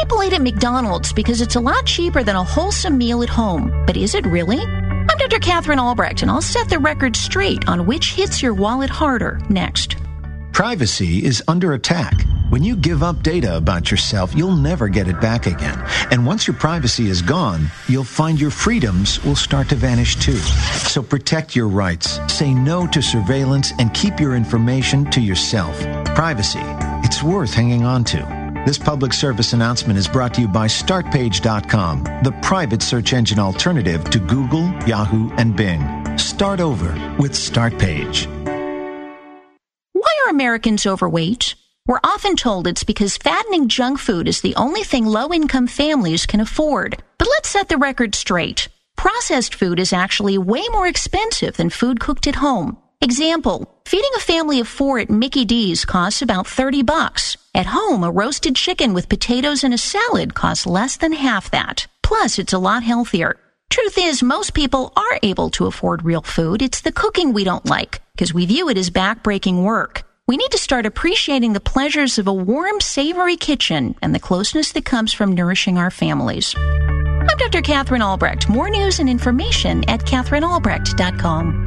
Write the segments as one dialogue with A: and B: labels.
A: People eat at McDonald's because it's a lot cheaper than a wholesome meal at home. But is it really? I'm Dr. Catherine Albrecht, and I'll set the record straight on which hits your wallet harder next.
B: Privacy is under attack. When you give up data about yourself, you'll never get it back again. And once your privacy is gone, you'll find your freedoms will start to vanish too. So protect your rights, say no to surveillance, and keep your information to yourself. Privacy, it's worth hanging on to. This public service announcement is brought to you by StartPage.com, the private search engine alternative to Google, Yahoo, and Bing. Start over with StartPage.
A: Why are Americans overweight? We're often told it's because fattening junk food is the only thing low-income families can afford. But let's set the record straight. Processed food is actually way more expensive than food cooked at home. Example, feeding a family of 4 at Mickey D's costs about $30. At home, a roasted chicken with potatoes and a salad costs less than half that. Plus, it's a lot healthier. Truth is, most people are able to afford real food. It's the cooking we don't like, because we view it as back-breaking work. We need to start appreciating the pleasures of a warm, savory kitchen and the closeness that comes from nourishing our families. I'm Dr. Catherine Albrecht. More news and information at CatherineAlbrecht.com.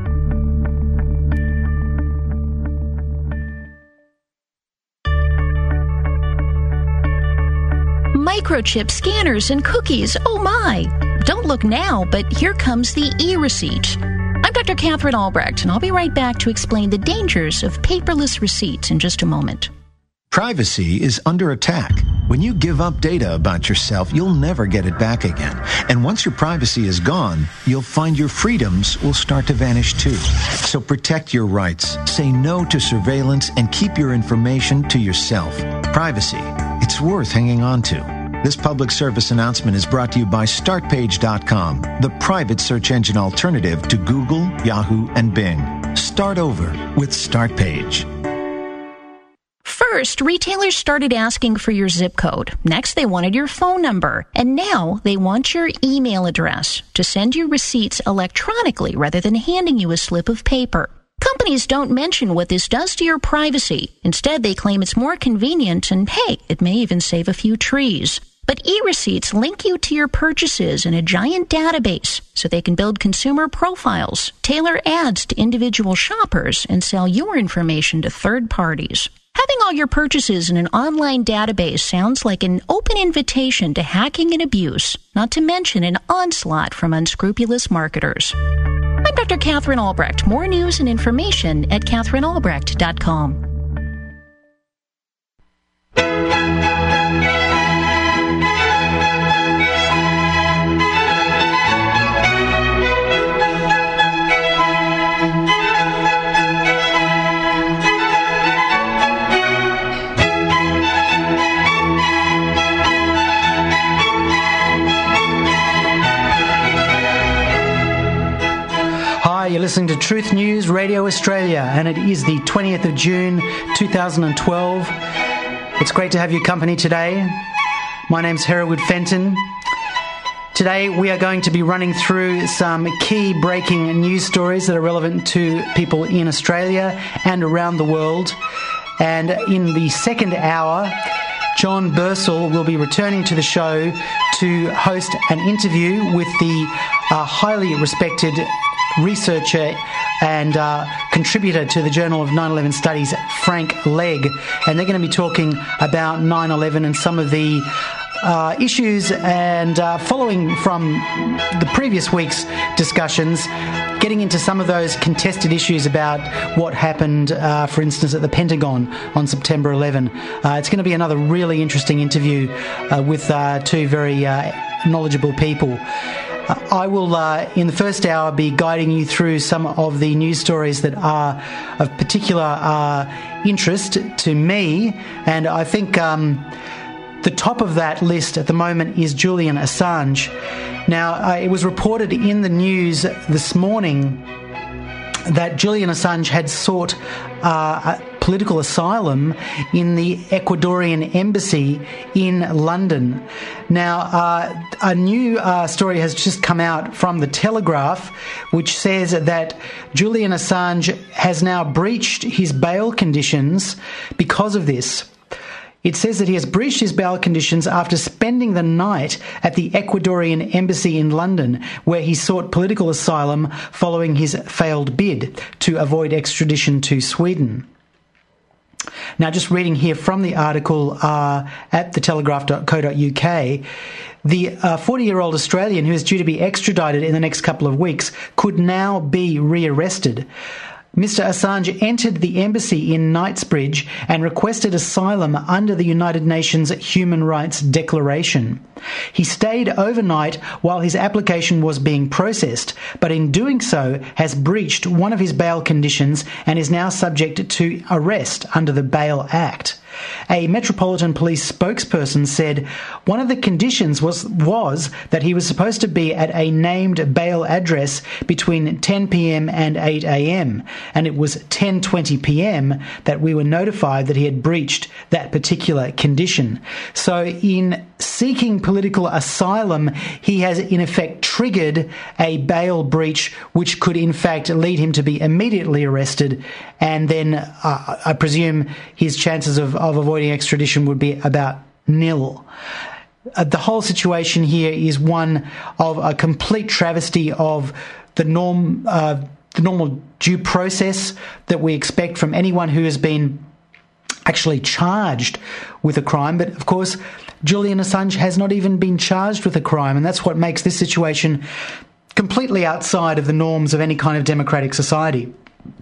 A: Microchip scanners and cookies, oh my! Don't look now, but here comes the e-receipt. I'm Dr. Catherine Albrecht, and I'll be right back to explain the dangers of paperless receipts in just a moment.
B: Privacy is under attack. When you give up data about yourself, you'll never get it back again. And once your privacy is gone, you'll find your freedoms will start to vanish too. So protect your rights, say no to surveillance, and keep your information to yourself. Privacy, it's worth hanging on to. This public service announcement is brought to you by StartPage.com, the private search engine alternative to Google, Yahoo, and Bing. Start over with StartPage.
A: First, retailers started asking for your zip code. Next, they wanted your phone number. And now they want your email address to send you receipts electronically rather than handing you a slip of paper. Companies don't mention what this does to your privacy. Instead, they claim it's more convenient and, hey, it may even save a few trees. But e-receipts link you to your purchases in a giant database so they can build consumer profiles, tailor ads to individual shoppers, and sell your information to third parties. Having all your purchases in an online database sounds like an open invitation to hacking and abuse, not to mention an onslaught from unscrupulous marketers. I'm Dr. Catherine Albrecht. More news and information at CatherineAlbrecht.com.
C: You're listening to Truth News Radio Australia, and it is the 20th of June 2012. It's great to have your company today. My name's Hereward Fenton. Today we are going to be running through some key breaking news stories that are relevant to people in Australia and around the world. And in the second hour, John Bursell will be returning to the show to host an interview with the highly respected researcher and contributor to the Journal of 9/11 Studies, Frank Legg. And they're going to be talking about 9/11 and some of the issues, and following from the previous week's discussions, getting into some of those contested issues about what happened, for instance, at the Pentagon on September 11. It's going to be another really interesting interview with two very knowledgeable people. I will, in the first hour, be guiding you through some of the news stories that are of particular interest to me, and I think the top of that list at the moment is Julian Assange. Now, it was reported in the news this morning that Julian Assange had sought political asylum in the Ecuadorian embassy in London. Now, a new story has just come out from The Telegraph, which says that Julian Assange has now breached his bail conditions because of this. It says that he has breached his bail conditions after spending the night at the Ecuadorian embassy in London, where he sought political asylum following his failed bid to avoid extradition to Sweden. Now, just reading here from the article at thetelegraph.co.uk, the 40-year-old Australian who is due to be extradited in the next couple of weeks could now be rearrested. Mr. Assange entered the embassy in Knightsbridge and requested asylum under the United Nations Human Rights Declaration. He stayed overnight while his application was being processed, but in doing so has breached one of his bail conditions and is now subject to arrest under the Bail Act. A Metropolitan Police spokesperson said one of the conditions was that he was supposed to be at a named bail address between 10 p.m. and 8 a.m, and it was 10:20 p.m. that we were notified that he had breached that particular condition. So in seeking political asylum, he has in effect triggered a bail breach which could in fact lead him to be immediately arrested, and then I presume his chances of avoiding extradition would be about nil. The whole situation here is one of a complete travesty of the normal due process that we expect from anyone who has been actually charged with a crime. But of course, Julian Assange has not even been charged with a crime, and that's what makes this situation completely outside of the norms of any kind of democratic society.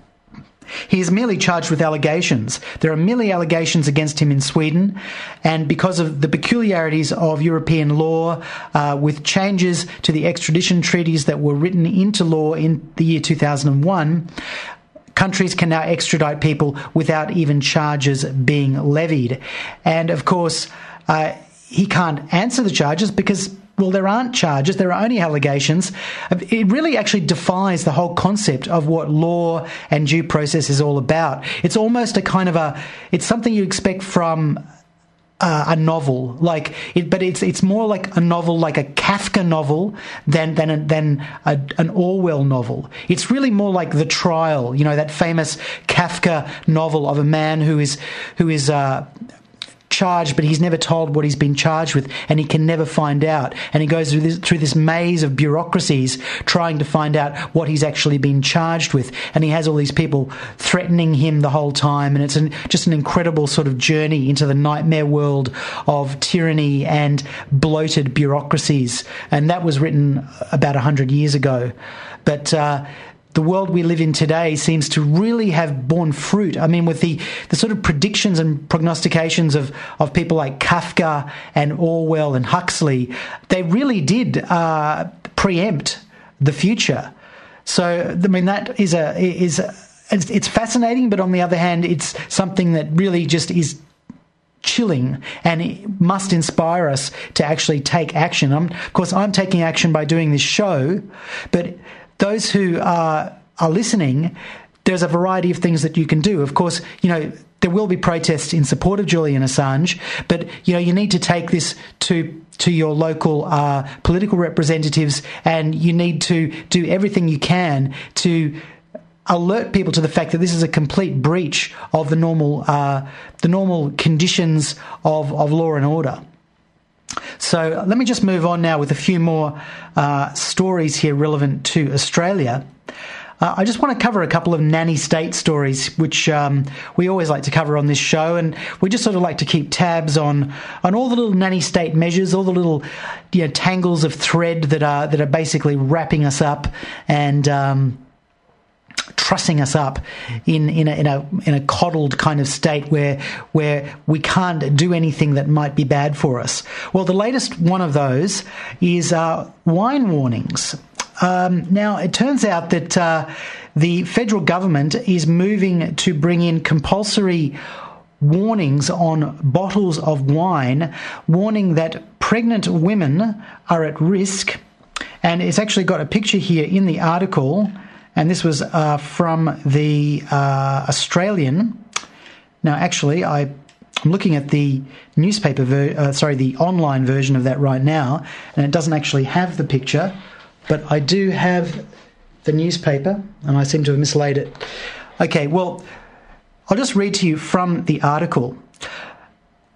C: He is merely charged with allegations. There are merely allegations against him in Sweden, and because of the peculiarities of European law, with changes to the extradition treaties that were written into law in the year 2001, countries can now extradite people without even charges being levied. And of course, he can't answer the charges because, well, there aren't charges, there are only allegations. It really actually defies the whole concept of what law and due process is all about. It's almost a kind of it's something you expect from a novel, but it's more like a novel, like a Kafka novel, than an Orwell novel. It's really more like The Trial, that famous Kafka novel of a man who is charged, but he's never told what he's been charged with, and he can never find out. And he goes through this maze of bureaucracies trying to find out what he's actually been charged with. And he has all these people threatening him the whole time, and it's just an incredible sort of journey into the nightmare world of tyranny and bloated bureaucracies. And that was written about 100 years ago. But the world we live in today seems to really have borne fruit. I mean, with the sort of predictions and prognostications of people like Kafka and Orwell and Huxley, they really did preempt the future. So, I mean, that it's fascinating, but on the other hand, it's something that really just is chilling, and it must inspire us to actually take action. Of course, I'm taking action by doing this show, but those who are listening, there's a variety of things that you can do. Of course, there will be protests in support of Julian Assange, but you need to take this to your local political representatives, and you need to do everything you can to alert people to the fact that this is a complete breach of the normal conditions of law and order. So let me just move on now with a few more stories here relevant to Australia. I just want to cover a couple of nanny state stories, which we always like to cover on this show, and we just sort of like to keep tabs on all the little nanny state measures, all the little tangles of thread that are basically wrapping us up and trussing us up in a coddled kind of state where we can't do anything that might be bad for us. Well, the latest one of those is wine warnings. Now, it turns out that the federal government is moving to bring in compulsory warnings on bottles of wine, warning that pregnant women are at risk. And it's actually got a picture here in the article, and this was from the Australian. Now, actually, I'm looking at the the online version of that right now, and it doesn't actually have the picture, but I do have the newspaper, and I seem to have mislaid it. Okay, well, I'll just read to you from the article.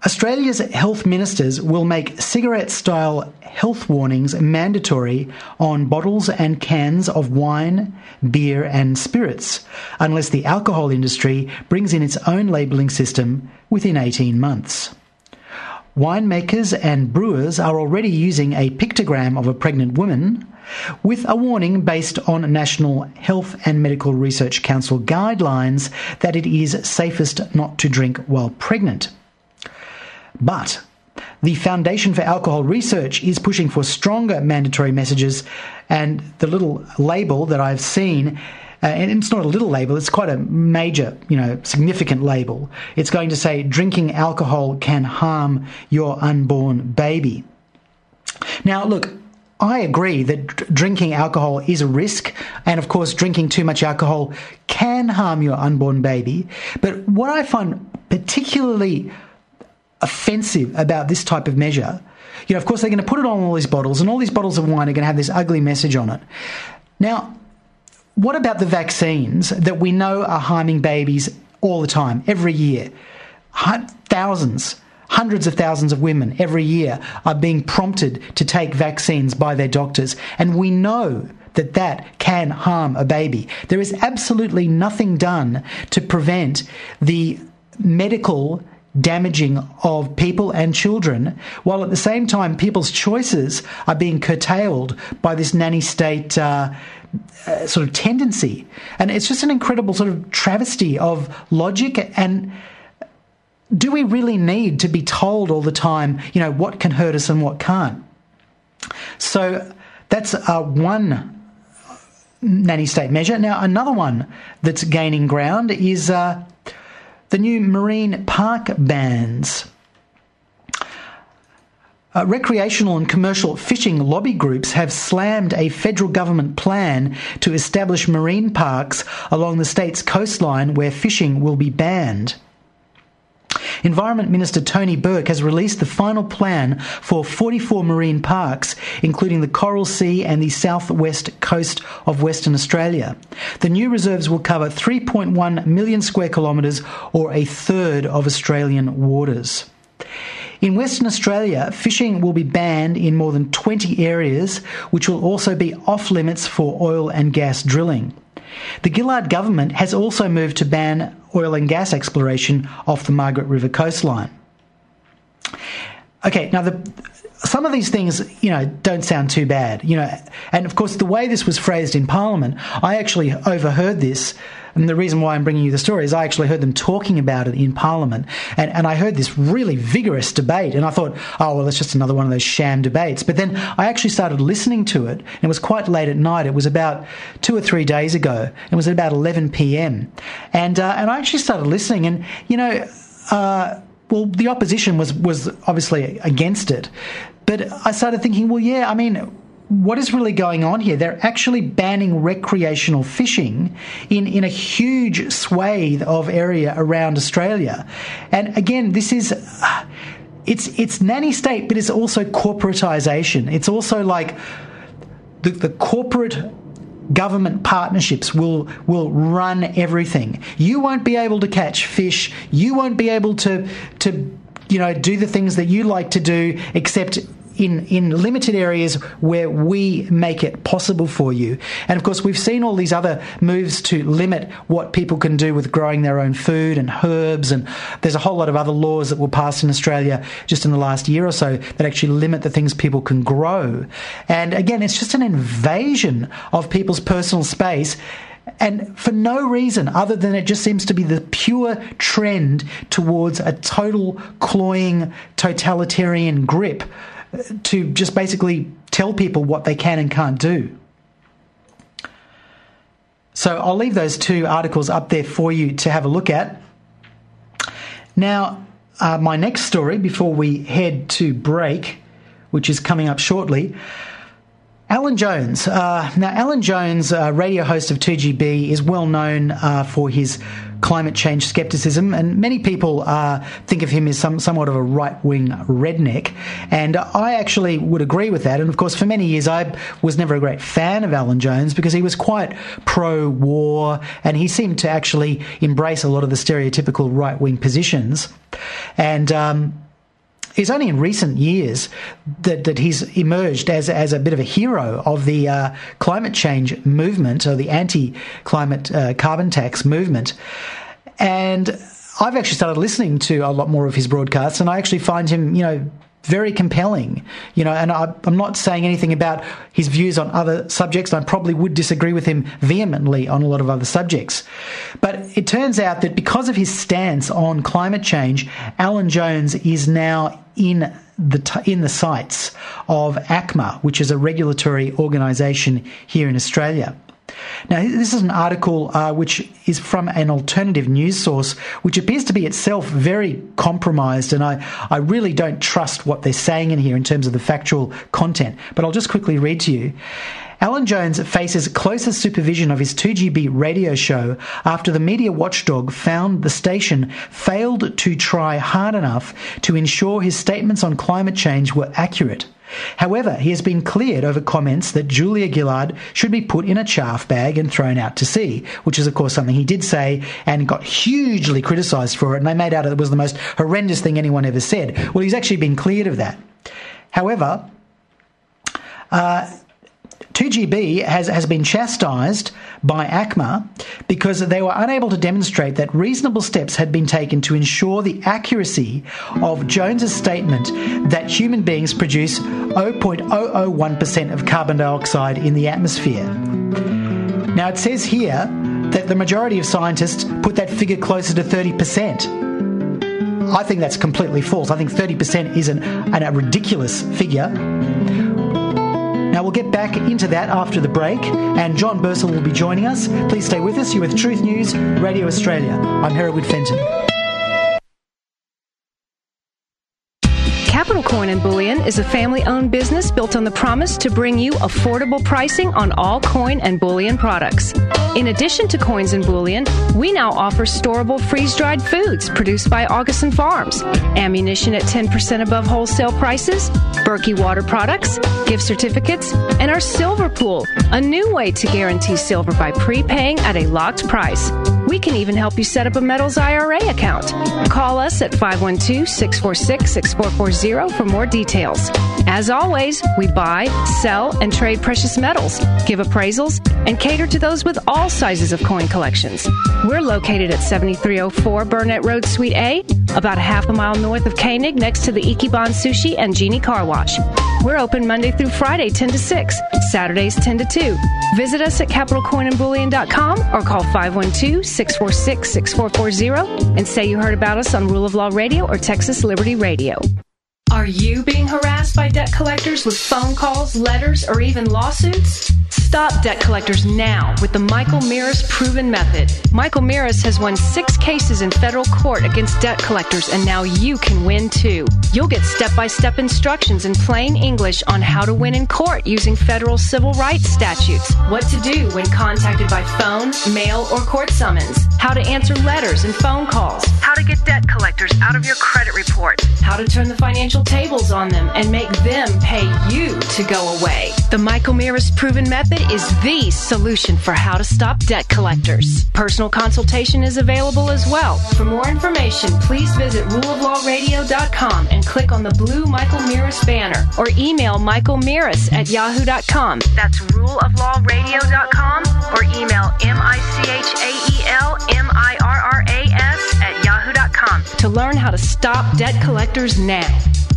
C: Australia's health ministers will make cigarette-style health warnings mandatory on bottles and cans of wine, beer and spirits, unless the alcohol industry brings in its own labelling system within 18 months. Winemakers and brewers are already using a pictogram of a pregnant woman with a warning based on National Health and Medical Research Council guidelines that it is safest not to drink while pregnant. But the Foundation for Alcohol Research is pushing for stronger mandatory messages, and the little label that I've seen, and it's not a little label, it's quite a major, significant label. It's going to say, drinking alcohol can harm your unborn baby. Now, look, I agree that drinking alcohol is a risk, and of course drinking too much alcohol can harm your unborn baby. But what I find particularly offensive about this type of measure, of course they're going to put it on all these bottles, and all these bottles of wine are going to have this ugly message on it. Now, what about the vaccines that we know are harming babies all the time, every year? Thousands, hundreds of thousands of women every year are being prompted to take vaccines by their doctors, and we know that that can harm a baby. There is absolutely nothing done to prevent the medical damaging of people and children, while at the same time people's choices are being curtailed by this nanny state sort of tendency. And it's just an incredible sort of travesty of logic. And do we really need to be told all the time, what can hurt us and what can't? So that's one nanny state measure. Now, another one that's gaining ground is the new marine park bans. Recreational and commercial fishing lobby groups have slammed a federal government plan to establish marine parks along the state's coastline where fishing will be banned. Environment Minister Tony Burke has released the final plan for 44 marine parks, including the Coral Sea and the southwest coast of Western Australia. The new reserves will cover 3.1 million square kilometres, or a third of Australian waters. In Western Australia, fishing will be banned in more than 20 areas, which will also be off-limits for oil and gas drilling. The Gillard government has also moved to ban oil and gas exploration off the Margaret River coastline. Okay, now some of these things, don't sound too bad, and of course the way this was phrased in Parliament, I actually overheard this, and the reason why I'm bringing you the story is I actually heard them talking about it in Parliament, and I heard this really vigorous debate, and I thought, oh, well, it's just another one of those sham debates. But then I actually started listening to it, and it was quite late at night. It was about 2 or 3 days ago. It was at about 11 p.m. And I actually started listening, and, well, the opposition was obviously against it. But I started thinking, well, yeah, I mean, what is really going on here? They're actually banning recreational fishing in a huge swathe of area around Australia. And again, this is it's nanny state, but it's also corporatisation. It's also like the corporate government partnerships will run everything. You won't be able to catch fish. You won't be able to do the things that you like to do, except in limited areas where we make it possible for you. And of course, we've seen all these other moves to limit what people can do with growing their own food and herbs, and there's a whole lot of other laws that were passed in Australia just in the last year or so that actually limit the things people can grow. And again, it's just an invasion of people's personal space, and for no reason other than it just seems to be the pure trend towards a total cloying totalitarian grip to just basically tell people what they can and can't do. So I'll leave those two articles up there for you to have a look at. Now, my next story before we head to break, which is coming up shortly, Alan Jones. Now, Alan Jones, radio host of 2GB, is well known for his climate change skepticism, and many people think of him as somewhat of a right-wing redneck, and I actually would agree with that. And of course, for many years I was never a great fan of Alan Jones because he was quite pro-war, and he seemed to actually embrace a lot of the stereotypical right-wing positions. And it's only in recent years that he's emerged as a bit of a hero of the climate change movement, or the anti-climate carbon tax movement. And I've actually started listening to a lot more of his broadcasts, and I actually find him, very compelling, and I'm not saying anything about his views on other subjects. I probably would disagree with him vehemently on a lot of other subjects. But it turns out that because of his stance on climate change, Alan Jones is now in the sights of ACMA, which is a regulatory organisation here in Australia. Now, this is an article which is from an alternative news source, which appears to be itself very compromised, and I really don't trust what they're saying in here in terms of the factual content. But I'll just quickly read to you. Alan Jones faces closer supervision of his 2GB radio show after the media watchdog found the station failed to try hard enough to ensure his statements on climate change were accurate. However, he has been cleared over comments that Julia Gillard should be put in a chaff bag and thrown out to sea, which is, of course, something he did say and got hugely criticised for it, and they made out it was the most horrendous thing anyone ever said. Well, he's actually been cleared of that. However, 2GB has been chastised by ACMA because they were unable to demonstrate that reasonable steps had been taken to ensure the accuracy of Jones's statement that human beings produce 0.001% of carbon dioxide in the atmosphere. Now, it says here that the majority of scientists put that figure closer to 30%. I think that's completely false. I think 30% is a ridiculous figure. Now, we'll get back into that after the break, and John Bursell will be joining us. Please stay with us. You're with Truth News, Radio Australia. I'm Hereward Fenton.
D: Capital Coin and Bullion is a family-owned business built on the promise to bring you affordable pricing on all coin and bullion products. In addition to coins and bullion, we now offer storable freeze-dried foods produced by Augustin Farms, ammunition at 10% above wholesale prices, Berkey water products, gift certificates, and our silver pool, a new way to guarantee silver by prepaying at a locked price. We can even help you set up a Metals IRA account. Call us at 512-646-6440 for more details. As always, we buy, sell, and trade precious metals, give appraisals, and cater to those with all sizes of coin collections. We're located at 7304 Burnett Road, Suite A, about a half a mile north of Koenig, next to the Ichiban Sushi and Genie Car Wash. We're open Monday through Friday, 10 to 6, Saturdays, 10 to 2. Visit us at capitalcoinandbullion.com or call 512-646-6440 and say you heard about us on Rule of Law Radio or Texas Liberty Radio. Are you being harassed by debt collectors with phone calls, letters, or even lawsuits? Stop debt collectors now with the Michael Mirris Proven Method. Michael Mirris has won 6 cases in federal court against debt collectors, and now you can win too. You'll get step-by-step instructions in plain English on how to win in court using federal civil rights statutes, what to do when contacted by phone, mail, or court summons, how to answer letters and phone calls, how to get debt collectors out of your credit report, how to turn the financial tables on them and make them pay you to go away. The Michael Mirris Proven Method is the solution for how to stop debt collectors. Personal consultation is available as well. For more information, please visit ruleoflawradio.com and click on the blue Michael Mirris banner, or email michaelmirris@yahoo.com. That's ruleoflawradio.com, or email michaelmirras@yahoo.com to learn how to stop debt collectors now.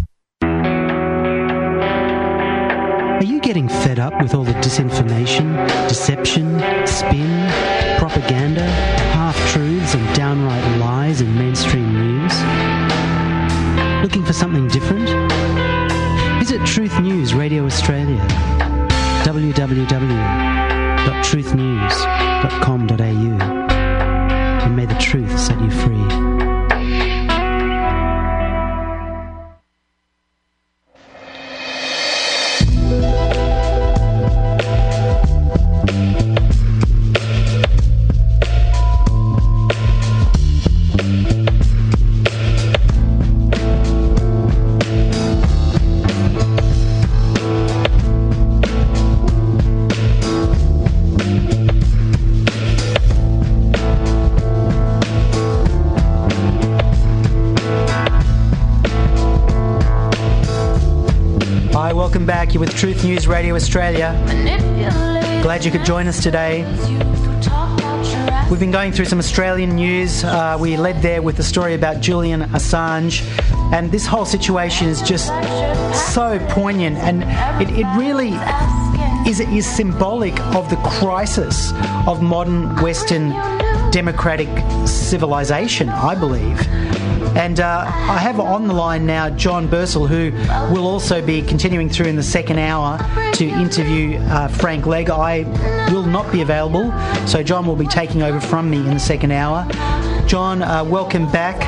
C: Are you getting fed up with all the disinformation, deception, spin, propaganda, half-truths and downright lies in mainstream news? Looking for something different? Visit Truth News Radio Australia, www.truthnews.com.au, and may the truth set you free. welcome back. You're with Truth News Radio Australia. Glad you could join us today. We've been going through some Australian news. We led there with the story about Julian Assange, and this whole situation is just so poignant, and it really is symbolic of the crisis of modern Western democratic civilization, I believe. And I have on the line now John Bursell, who will also be continuing through in the second hour to interview Frank Legg. I will not be available, so John will be taking over from me in the second hour. John, welcome back.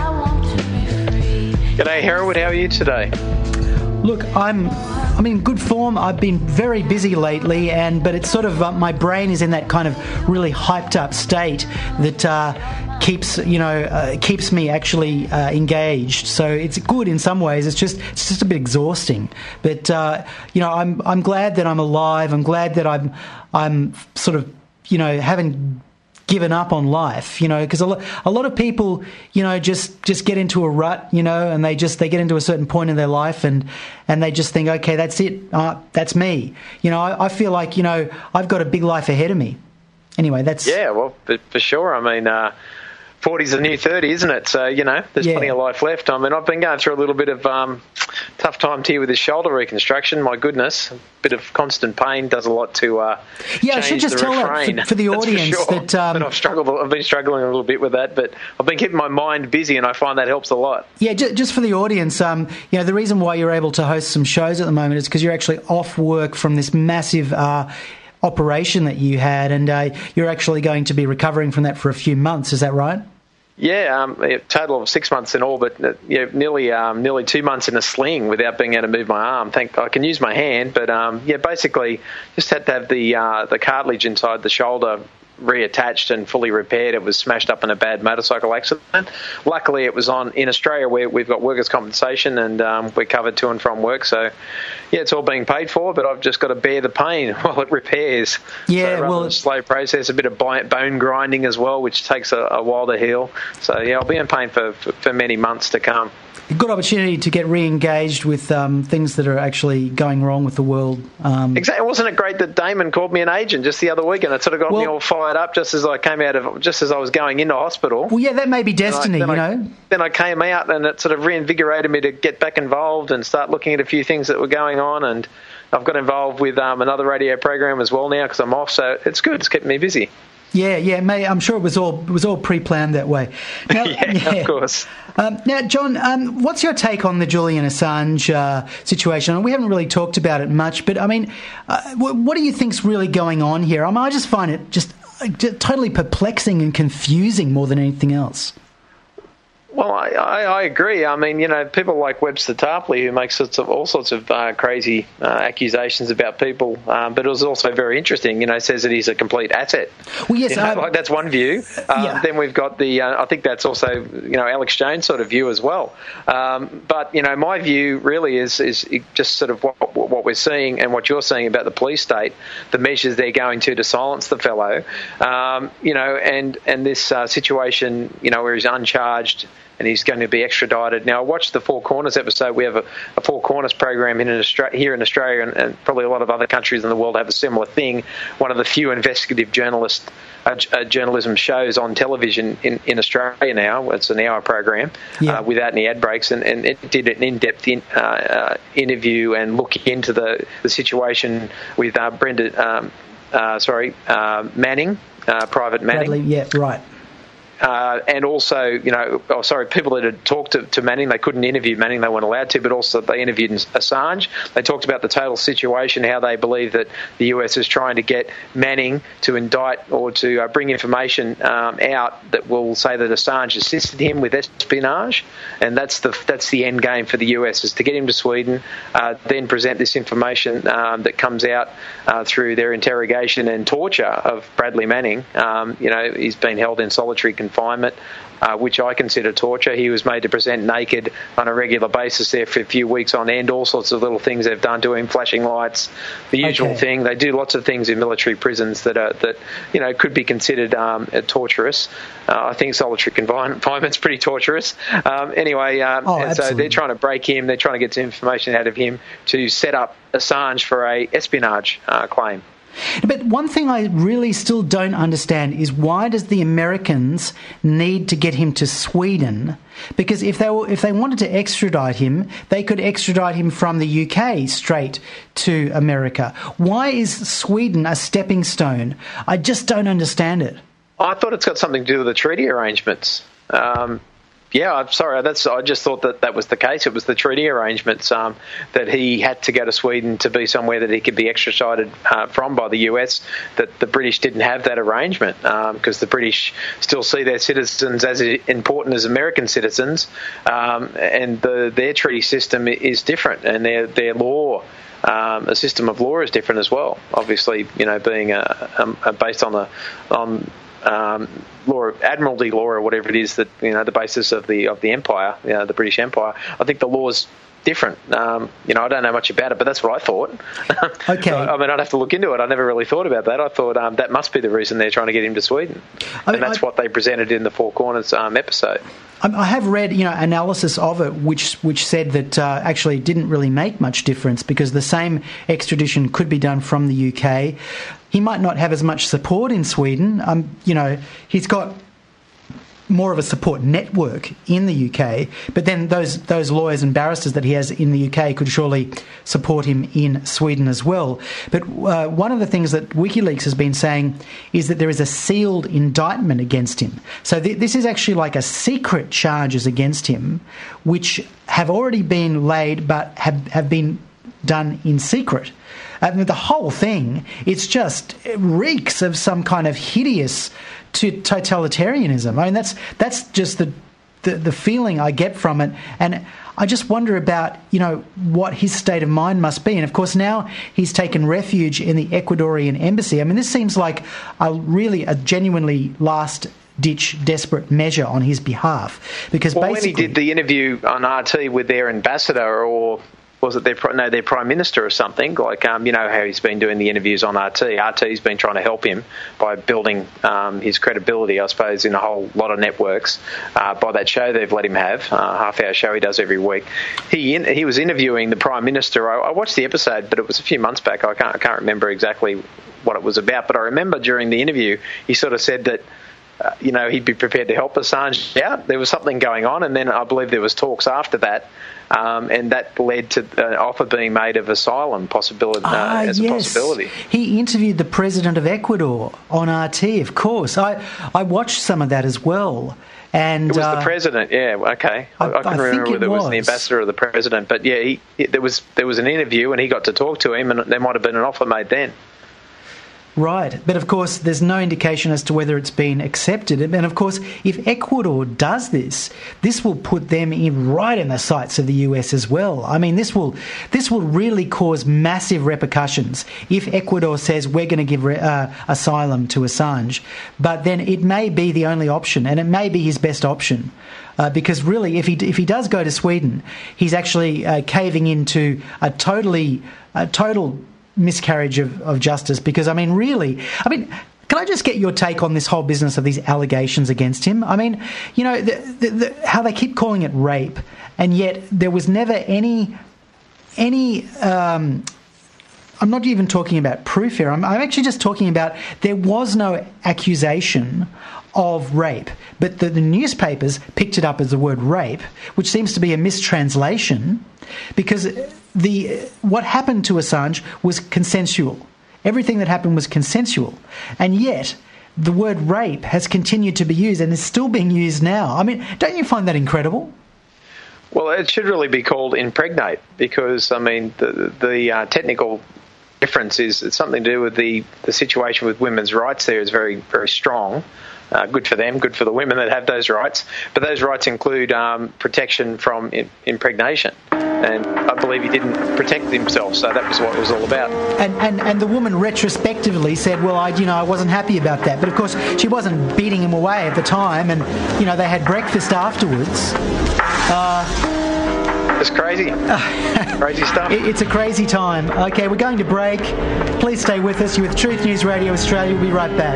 E: G'day, Hereward. How are you today?
C: Look, I'm in good form. I've been very busy lately, but it's sort of my brain is in that kind of really hyped up state that keeps me actually engaged. So it's good in some ways. It's just a bit exhausting. But I'm glad that I'm alive. I'm glad that I'm sort of haven't given up on life, because a lot of people, just get into a rut, and they get into a certain point in their life and they just think, okay, that's it, that's me. I feel like, I've got a big life ahead of me. Anyway, that's...
E: Yeah, well, for sure. I mean, 40's the new 30, isn't it? So, there's plenty of life left. I mean, I've been going through a little bit of tough times here with this shoulder reconstruction. My goodness, a bit of constant pain does a lot to
C: I should just tell that for the audience that...
E: But I've been struggling a little bit with that, but I've been keeping my mind busy, and I find that helps a lot.
C: Yeah, just for the audience, the reason why you're able to host some shows at the moment is because you're actually off work from this massive... operation that you had, and you're actually going to be recovering from that for a few months. Is that right?
E: Yeah, a total of 6 months in all, but nearly 2 months in a sling without being able to move my arm. I can use my hand, but basically just had to have the cartilage inside the shoulder reattached and fully repaired. It was smashed up in a bad motorcycle accident. Luckily, it was in Australia where we've got workers' compensation, and we're covered to and from work. So, it's all being paid for, but I've just got to bear the pain while it repairs.
C: Yeah,
E: so rather than a slow process, a bit of bone grinding as well, which takes a while to heal. So, I'll be in pain for many months to come.
C: Good opportunity to get re-engaged with things that are actually going wrong with the world.
E: Exactly. Wasn't it great that Damon called me an agent just the other week, and it sort of got me all fired up just as I was going into hospital.
C: Well, yeah, that may be destiny,
E: Then I came out, and it sort of reinvigorated me to get back involved and start looking at a few things that were going on, and I've got involved with another radio program as well now because I'm off, so it's good. It's kept me busy.
C: Yeah, mate. I'm sure it was all pre-planned that way. Now,
E: of course.
C: Now, John, what's your take on the Julian Assange situation? We haven't really talked about it much, but I mean, what do you think's really going on here? I mean, I just find it just totally perplexing and confusing more than anything else.
E: Well, I agree. I mean, people like Webster Tarpley, who makes all sorts of crazy accusations about people, but it was also very interesting. Says that he's a complete asset.
C: Well, yes,
E: that's one view. Then we've got I think that's also Alex Jones' sort of view as well. But my view really is just sort of what we're seeing and what you're seeing about the police state, the measures they're going to silence the fellow, and this situation, where he's uncharged and he's going to be extradited. Now, I watched the Four Corners episode. We have a Four Corners program here in Australia, and probably a lot of other countries in the world have a similar thing. One of the few investigative journalism shows on television in Australia now. It's an hour program without any ad breaks, and it did an in-depth interview and look into the situation with Manning, Private Manning.
C: Bradley, yeah, right.
E: And also, people that had talked to Manning, they couldn't interview Manning, they weren't allowed to, but also they interviewed Assange. They talked about the total situation, how they believe that the US is trying to get Manning to indict or to bring information out that will say that Assange assisted him with espionage, and that's the end game for the US, is to get him to Sweden, then present this information that comes out through their interrogation and torture of Bradley Manning. He's been held in solitary confinement confinement, which I consider torture. He was made to present naked on a regular basis there for a few weeks on end, all sorts of little things they've done to him, flashing lights, the usual thing. They do lots of things in military prisons that could be considered torturous. I think solitary confinement's pretty torturous. So they're trying to break him. They're trying to get some information out of him to set up Assange for a espionage claim.
C: But one thing I really still don't understand is why does the Americans need to get him to Sweden? Because if they wanted to extradite him, they could extradite him from the UK straight to America. Why is Sweden a stepping stone? I just don't understand it.
E: I thought it's got something to do with the treaty arrangements. I'm sorry. I just thought that was the case. It was the treaty arrangements that he had to go to Sweden to be somewhere that he could be extradited from by the US. That the British didn't have that arrangement because the British still see their citizens as important as American citizens, and their treaty system is different, and their law. A system of law is different as well. Obviously, being based on law, admiralty law, or whatever it is that the basis of the empire, the British Empire. I think the law's different. I don't know much about it, but that's what I thought.
C: Okay.
E: So, I'd have to look into it. I never really thought about that. I thought that must be the reason they're trying to get him to Sweden, and that's what they presented in the Four Corners episode.
C: I have read, analysis of it, which said that actually it didn't really make much difference because the same extradition could be done from the UK. He might not have as much support in Sweden. He's got more of a support network in the UK, but then those lawyers and barristers that he has in the UK could surely support him in Sweden as well. But one of the things that WikiLeaks has been saying is that there is a sealed indictment against him. So this is actually like a secret charges against him, which have already been laid but have been done in secret. The whole thing, it reeks of some kind of hideous totalitarianism. I mean, that's just the feeling I get from it, and I just wonder about what his state of mind must be. And of course, now he's taken refuge in the Ecuadorian embassy. I mean, this seems like a genuinely last-ditch, desperate measure on his behalf. Because
E: when he did the interview on RT with their ambassador, or was it their Prime Minister or something? Like, how he's been doing the interviews on RT. RT's been trying to help him by building his credibility, I suppose, in a whole lot of networks by that show they've let him have, half-hour show he does every week. He was interviewing the Prime Minister. I watched the episode, but it was a few months back. I can't remember exactly what it was about, but I remember during the interview he sort of said that he'd be prepared to help Assange out. There was something going on, and then I believe there was talks after that, and that led to an offer being made of asylum possibility as a possibility.
C: He interviewed the president of Ecuador on RT, of course. I watched some of that as well. And
E: it was the president, yeah. Okay, I couldn't remember whether it was the ambassador or the president, but yeah, there was an interview, and he got to talk to him, and there might have been an offer made then.
C: Right, but of course there's no indication as to whether it's been accepted. And of course, if Ecuador does this will put them right in the sights of the US as well. I mean, this will really cause massive repercussions if Ecuador says we're going to give asylum to Assange. But then it may be the only option, and it may be his best option. Because really, if he does go to Sweden, he's actually caving into a total miscarriage of justice. Because can I just get your take on this whole business of these allegations against him? I mean, how they keep calling it rape, and yet there was never any I'm not even talking about proof here. I'm actually just talking about there was no accusation of rape, but the newspapers picked it up as the word rape, which seems to be a mistranslation, because what happened to Assange was consensual. Everything that happened was consensual, and yet the word rape has continued to be used and is still being used now. I mean, don't you find that incredible?
E: Well, it should really be called impregnate, because the technical difference is it's something to do with the situation with women's rights. There is very, very strong. Good for them, good for the women that have those rights. But those rights include protection from impregnation. and I believe he didn't protect himself. So that was what it was all about.
C: And the woman retrospectively said, well, I wasn't happy about that. But of course, she wasn't beating him away at the time, and they had breakfast afterwards.
E: It's crazy. Crazy stuff.
C: It's a crazy time. Okay, we're going to break. Please stay with us. You're with Truth News Radio Australia. We'll be right back.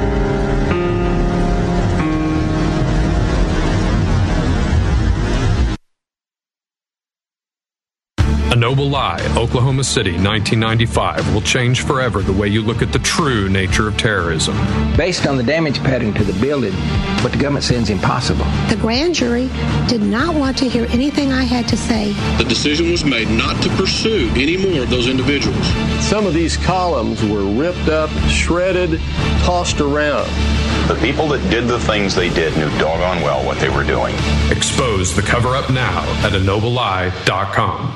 F: A Noble Lie, Oklahoma City, 1995, will change forever the way you look at the true nature of terrorism.
G: Based on the damage pattern to the building, what the government says is impossible.
H: The grand jury did not want to hear anything I had to say.
I: The decision was made not to pursue any more of those individuals.
J: Some of these columns were ripped up, shredded, tossed around.
K: The people that did the things they did knew doggone well what they were doing.
F: Expose the cover-up now at ANobleLie.com.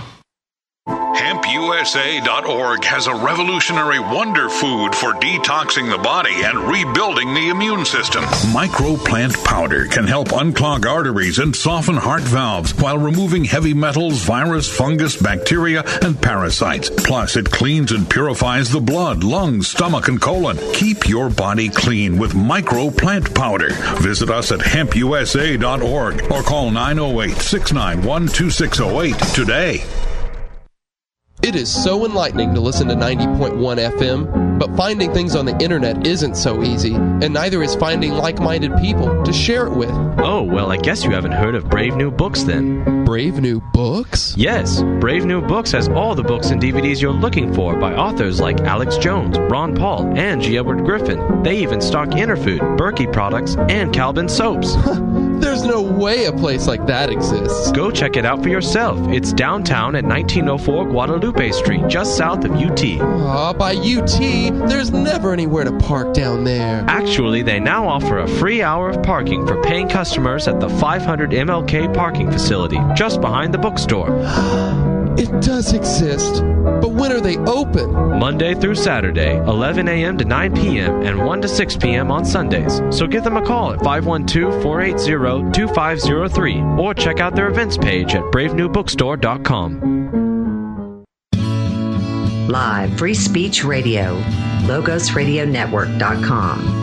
L: HempUSA.org has a revolutionary wonder food for detoxing the body and rebuilding the immune system. Microplant powder can help unclog arteries and soften heart valves while removing heavy metals, virus, fungus, bacteria, and parasites. Plus, it cleans and purifies the blood, lungs, stomach, and colon. Keep your body clean with Microplant powder. Visit us at HempUSA.org or call 908-691-2608 today.
M: It is so enlightening to listen to 90.1 FM, but finding things on the internet isn't so easy, and neither is finding like-minded people to share it with.
N: Oh, well, I guess you haven't heard of Brave New Books then.
M: Brave New Books?
N: Yes, Brave New Books has all the books and DVDs you're looking for by authors like Alex Jones, Ron Paul, and G. Edward Griffin. They even stock Interfood, Berkey products, and Calvin soaps.
M: There's no way a place like that exists.
N: Go check it out for yourself. It's downtown at 1904 Guadalupe Street, just south of UT.
M: By UT, there's never anywhere to park down there.
N: Actually, they now offer a free hour of parking for paying customers at the 500 MLK parking facility, just behind the bookstore.
M: It does exist, but when are they open?
N: Monday through Saturday, 11 a.m. to 9 p.m. and 1 to 6 p.m. on Sundays. So give them a call at 512-480-2503 or check out their events page at bravenewbookstore.com.
O: Live Free Speech Radio, LogosRadioNetwork.com.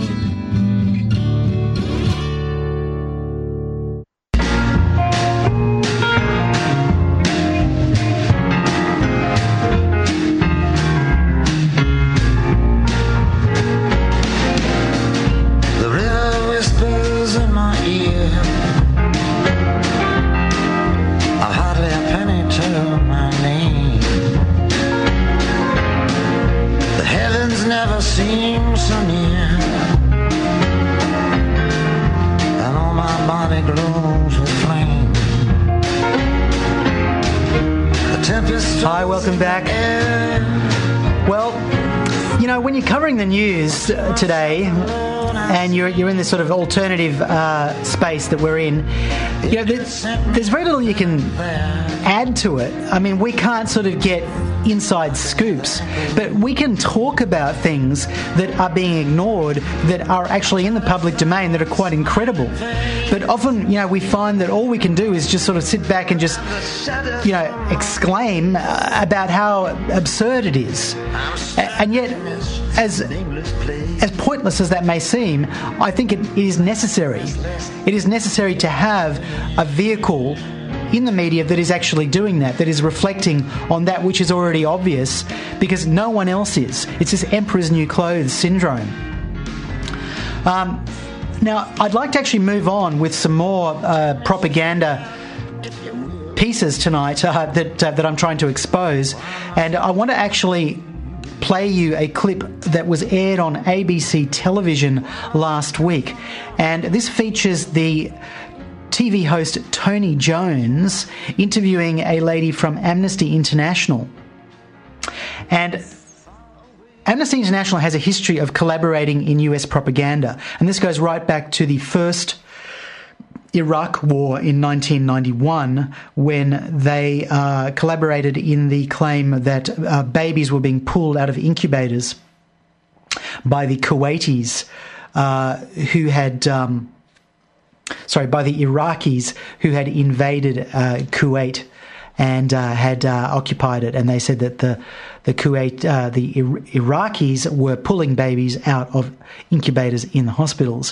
C: Hi, welcome back. Well, when you're covering the news today and you're in this sort of alternative space that we're in, there's very little you can add to it. I mean, we can't sort of get inside scoops, but we can talk about things that are being ignored that are actually in the public domain that are quite incredible. But often, we find that all we can do is just sort of sit back and just, exclaim about how absurd it is. And yet, as pointless as that may seem, I think it is necessary. It is necessary to have a vehicle in the media that is actually doing that is reflecting on that which is already obvious, because no one else is. It's this emperor's new clothes syndrome. Now, I'd like to actually move on with some more propaganda pieces tonight that I'm trying to expose, and I want to actually play you a clip that was aired on ABC television last week, and this features the TV host Tony Jones interviewing a lady from Amnesty International. And Amnesty International has a history of collaborating in US propaganda, and this goes right back to the first Iraq War in 1991, when they collaborated in the claim that babies were being pulled out of incubators by the Kuwaitis by the Iraqis who had invaded Kuwait. and had occupied it. And they said that the Kuwait, the Iraqis were pulling babies out of incubators in the hospitals.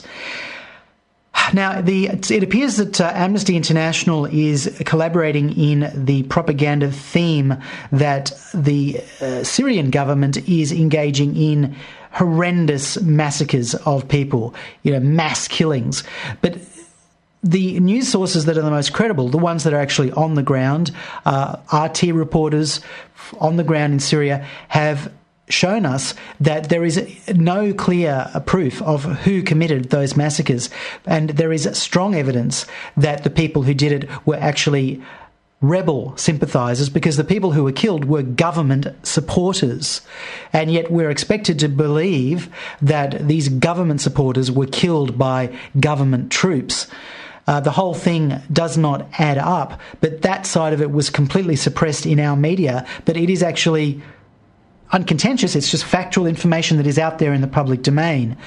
C: Now, it appears that Amnesty International is collaborating in the propaganda theme that the Syrian government is engaging in horrendous massacres of people, mass killings. But the news sources that are the most credible, the ones that are actually on the ground, RT reporters on the ground in Syria, have shown us that there is no clear proof of who committed those massacres, and there is strong evidence that the people who did it were actually rebel sympathisers, because the people who were killed were government supporters, and yet we're expected to believe that these government supporters were killed by government troops. The whole thing does not add up, but that side of it was completely suppressed in our media, but it is actually uncontentious. It's just factual information that is out there in the public domain.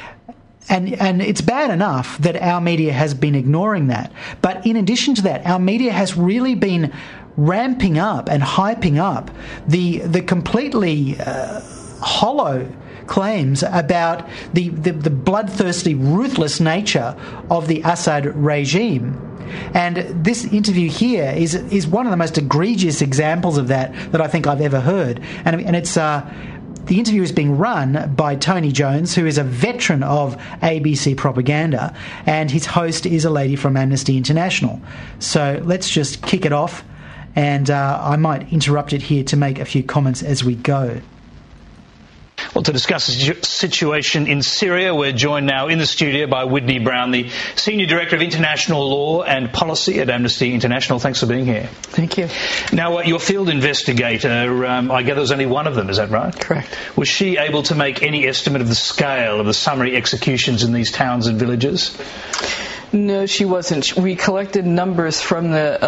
C: And it's bad enough that our media has been ignoring that. But in addition to that, our media has really been ramping up and hyping up the completely hollow claims about the bloodthirsty, ruthless nature of the Assad regime. And this interview here is one of the most egregious examples of that I think I've ever heard. And it's the interview is being run by Tony Jones, who is a veteran of ABC propaganda, and his host is a lady from Amnesty International. So let's just kick it off, and I might interrupt it here to make a few comments as we go.
P: Well, to discuss the situation in Syria, we're joined now in the studio by Whitney Brown, the Senior Director of International Law and Policy at Amnesty International. Thanks for being here.
Q: Thank you.
P: Now, your field investigator, I gather there's only one of them, is that right?
Q: Correct.
P: Was she able to make any estimate of the scale of the summary executions in these towns and villages?
Q: No, she wasn't. We collected numbers from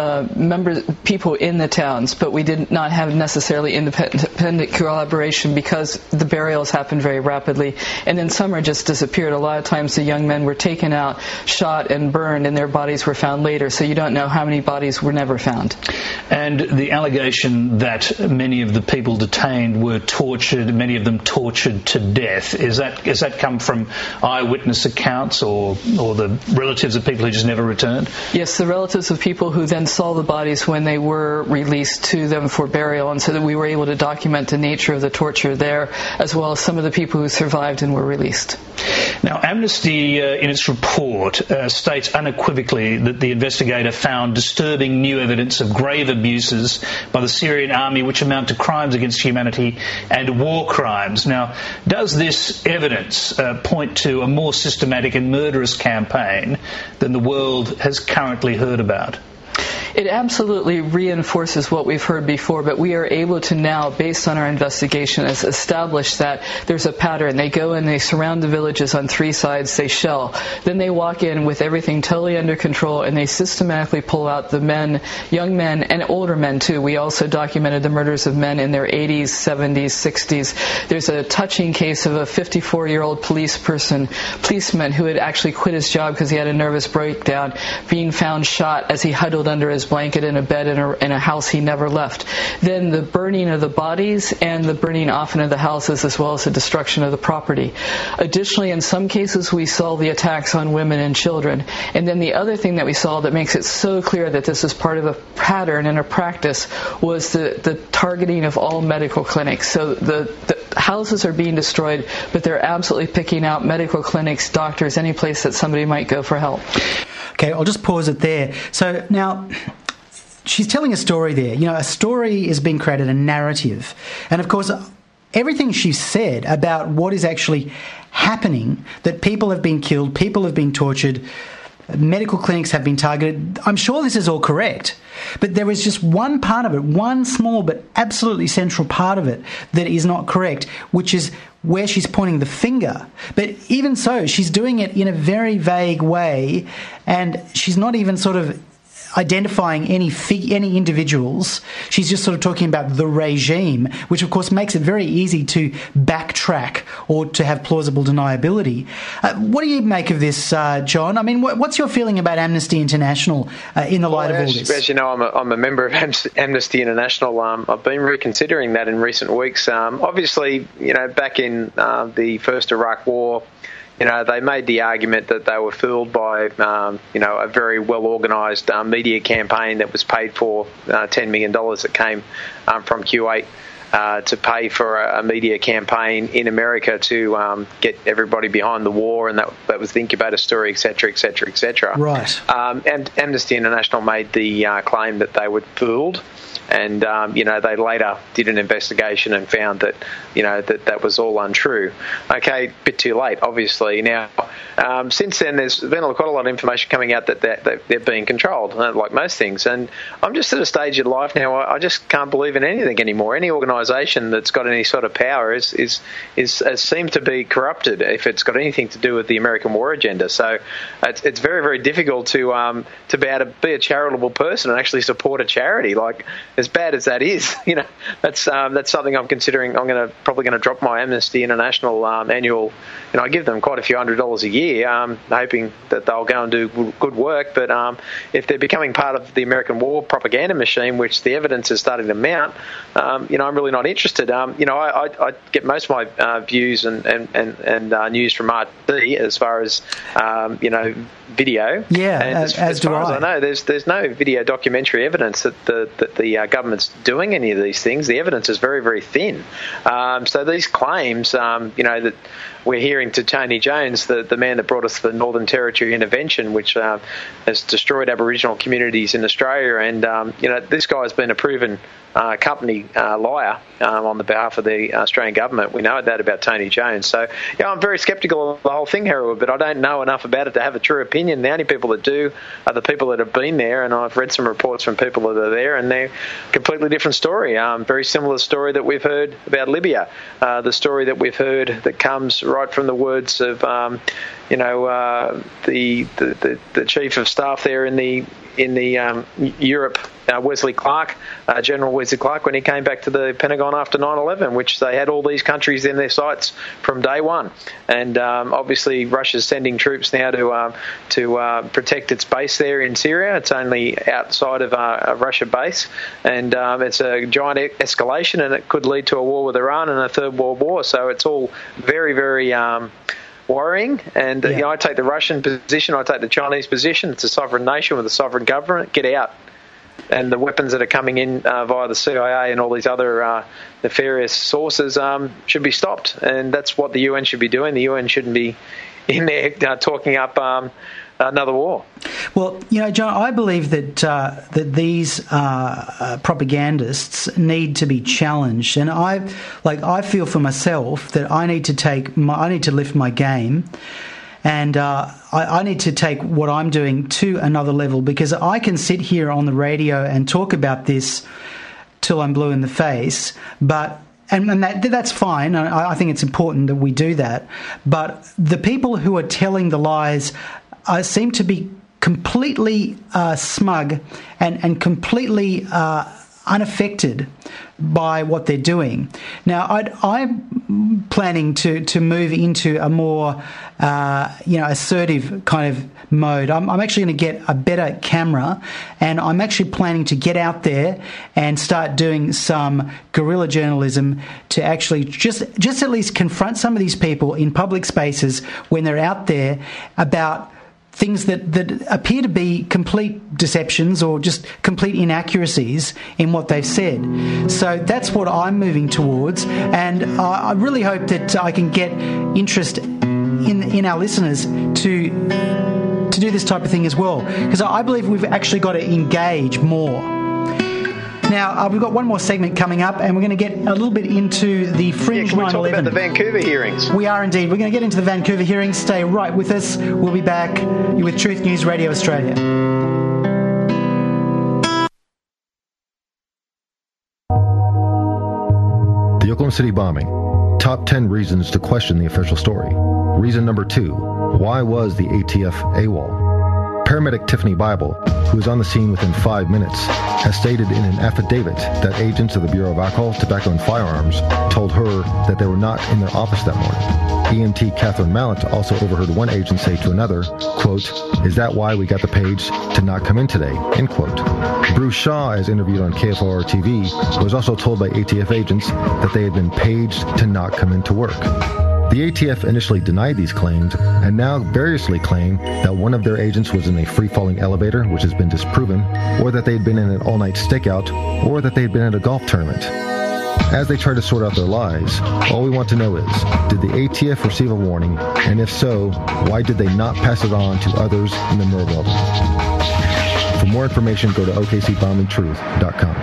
Q: the people in the towns, but we did not have necessarily independent collaboration because the burials happened very rapidly, and then some are just disappeared. A lot of times the young men were taken out, shot, and burned, and their bodies were found later, so you don't know how many bodies were never found.
P: And the allegation that many of the people detained were tortured, many of them tortured to death, is that come from eyewitness accounts or the relatives of people who just never returned?
Q: Yes, the relatives of people who then saw the bodies when they were released to them for burial, and so that we were able to document the nature of the torture there, as well as some of the people who survived and were released.
P: Now, Amnesty, in its report, states unequivocally that the investigator found disturbing new evidence of grave abuses by the Syrian army which amount to crimes against humanity and war crimes. Now, does this evidence point to a more systematic and murderous campaign than the world has currently heard about?
Q: It absolutely reinforces what we've heard before, but we are able to now, based on our investigation, establish that there's a pattern. They go and they surround the villages on three sides, they shell. Then they walk in with everything totally under control, and they systematically pull out the men, young men, and older men too. We also documented the murders of men in their 80s, 70s, 60s. There's a touching case of a 54-year-old policeman who had actually quit his job because he had a nervous breakdown, being found shot as he huddled under his blanket in a bed in a house he never left. Then the burning of the bodies and the burning often of the houses, as well as the destruction of the property. Additionally, in some cases, we saw the attacks on women and children. And then the other thing that we saw that makes it so clear that this is part of a pattern and a practice was the targeting of all medical clinics. So the houses are being destroyed, but they're absolutely picking out medical clinics, doctors, any place that somebody might go for help.
C: Okay, I'll just pause it there. So now, she's telling a story there. A story is being created, a narrative. And of course, everything she said about what is actually happening, that people have been killed, people have been tortured, medical clinics have been targeted, I'm sure this is all correct. But there is just one part of it, one small but absolutely central part of it that is not correct, which is where she's pointing the finger. But even so, she's doing it in a very vague way, and she's not even sort of identifying any individuals. She's just sort of talking about the regime, which of course makes it very easy to backtrack or to have plausible deniability. What do you make of this, John? I mean, what's your feeling about Amnesty International in the light of all this?
E: As you know, I'm a member of Amnesty International. I've been reconsidering that in recent weeks. Obviously, back in the first Iraq War, they made the argument that they were fooled by, a very well-organised media campaign that was paid for $10 million that came from Kuwait to pay for a media campaign in America to get everybody behind the war, and that was the incubator story, et cetera, et cetera, et cetera.
C: Right.
E: And Amnesty International made the claim that they were fooled. And, they later did an investigation and found that, that was all untrue. Okay, a bit too late, obviously. Now, since then, there's been quite a lot of information coming out that they're being controlled, like most things. And I'm just at a stage in life now, I just can't believe in anything anymore. Any organisation that's got any sort of power is seemed to be corrupted if it's got anything to do with the American war agenda. So it's very, very difficult to be able to be a charitable person and actually support a charity. Like, as bad as that is, that's something I'm considering. I'm probably going to drop my Amnesty International annual. I give them quite a few $100s a year, hoping that they'll go and do good work. But if they're becoming part of the American war propaganda machine, which the evidence is starting to mount, I'm really not interested. I get most of my views and news from RT as far as video.
C: Yeah,
E: and as far as I know, there's no video documentary evidence that the government's doing any of these things. The evidence is very, very thin. So these claims, that we're hearing to Tony Jones, the man that brought us the Northern Territory intervention, which has destroyed Aboriginal communities in Australia, and this guy's been a proven company liar on the behalf of the Australian government. We know that about Tony Jones. So, I'm very sceptical of the whole thing, Harold, but I don't know enough about it to have a true opinion. The only people that do are the people that have been there, and I've read some reports from people that are there, and they're a completely different story. Very similar story that we've heard about Libya, the story that we've heard that comes right from the words of, the chief of staff there in the Europe, Wesley Clark, General Wesley Clark, when he came back to the Pentagon after 9/11, which they had all these countries in their sights from day one. And obviously Russia's sending troops now to protect its base there in Syria. It's only outside of a Russia base, and it's a giant escalation, and it could lead to a war with Iran and a third world war. So it's all very, very worrying, and I take the Russian position, I take the Chinese position. It's a sovereign nation with a sovereign government. Get out. And the weapons that are coming in via the CIA and all these other nefarious sources should be stopped, and that's what the UN should be doing. The UN shouldn't be in there talking up another war.
C: Well, John, I believe that these propagandists need to be challenged, and I feel for myself that I need to lift my game, and I need to take what I'm doing to another level, because I can sit here on the radio and talk about this till I'm blue in the face, but. And that's fine. I think it's important that we do that. But the people who are telling the lies seem to be completely smug and completely unaffected by what they're doing. Now, I'm planning to move into a more assertive kind of mode. I'm actually going to get a better camera, and I'm actually planning to get out there and start doing some guerrilla journalism to actually just at least confront some of these people in public spaces when they're out there about things that appear to be complete deceptions or just complete inaccuracies in what they've said. So that's what I'm moving towards, and I really hope that I can get interest in our listeners to do this type of thing as well, because I believe we've actually got to engage more. Now, we've got one more segment coming up, and we're going to get a little bit into the Fringe 9/11.
E: Can we talk about the Vancouver hearings?
C: We are indeed. We're going to get into the Vancouver hearings. Stay right with us. We'll be back with Truth News Radio Australia.
R: The Oklahoma City bombing. Top 10 reasons to question the official story. Reason number 2. Why was the ATF AWOL? Paramedic Tiffany Bible, who was on the scene within 5 minutes, has stated in an affidavit that agents of the Bureau of Alcohol, Tobacco, and Firearms told her that they were not in their office that morning. EMT Catherine Mallett also overheard one agent say to another, quote, "Is that why we got the page to not come in today?" End quote. Bruce Shaw, as interviewed on KFOR TV, was also told by ATF agents that they had been paged to not come into work. The ATF initially denied these claims and now variously claim that one of their agents was in a free-falling elevator, which has been disproven, or that they had been in an all-night stakeout, or that they had been at a golf tournament. As they try to sort out their lies, all we want to know is, did the ATF receive a warning, and if so, why did they not pass it on to others in the Murrah building? For more information, go to okcbombingtruth.com.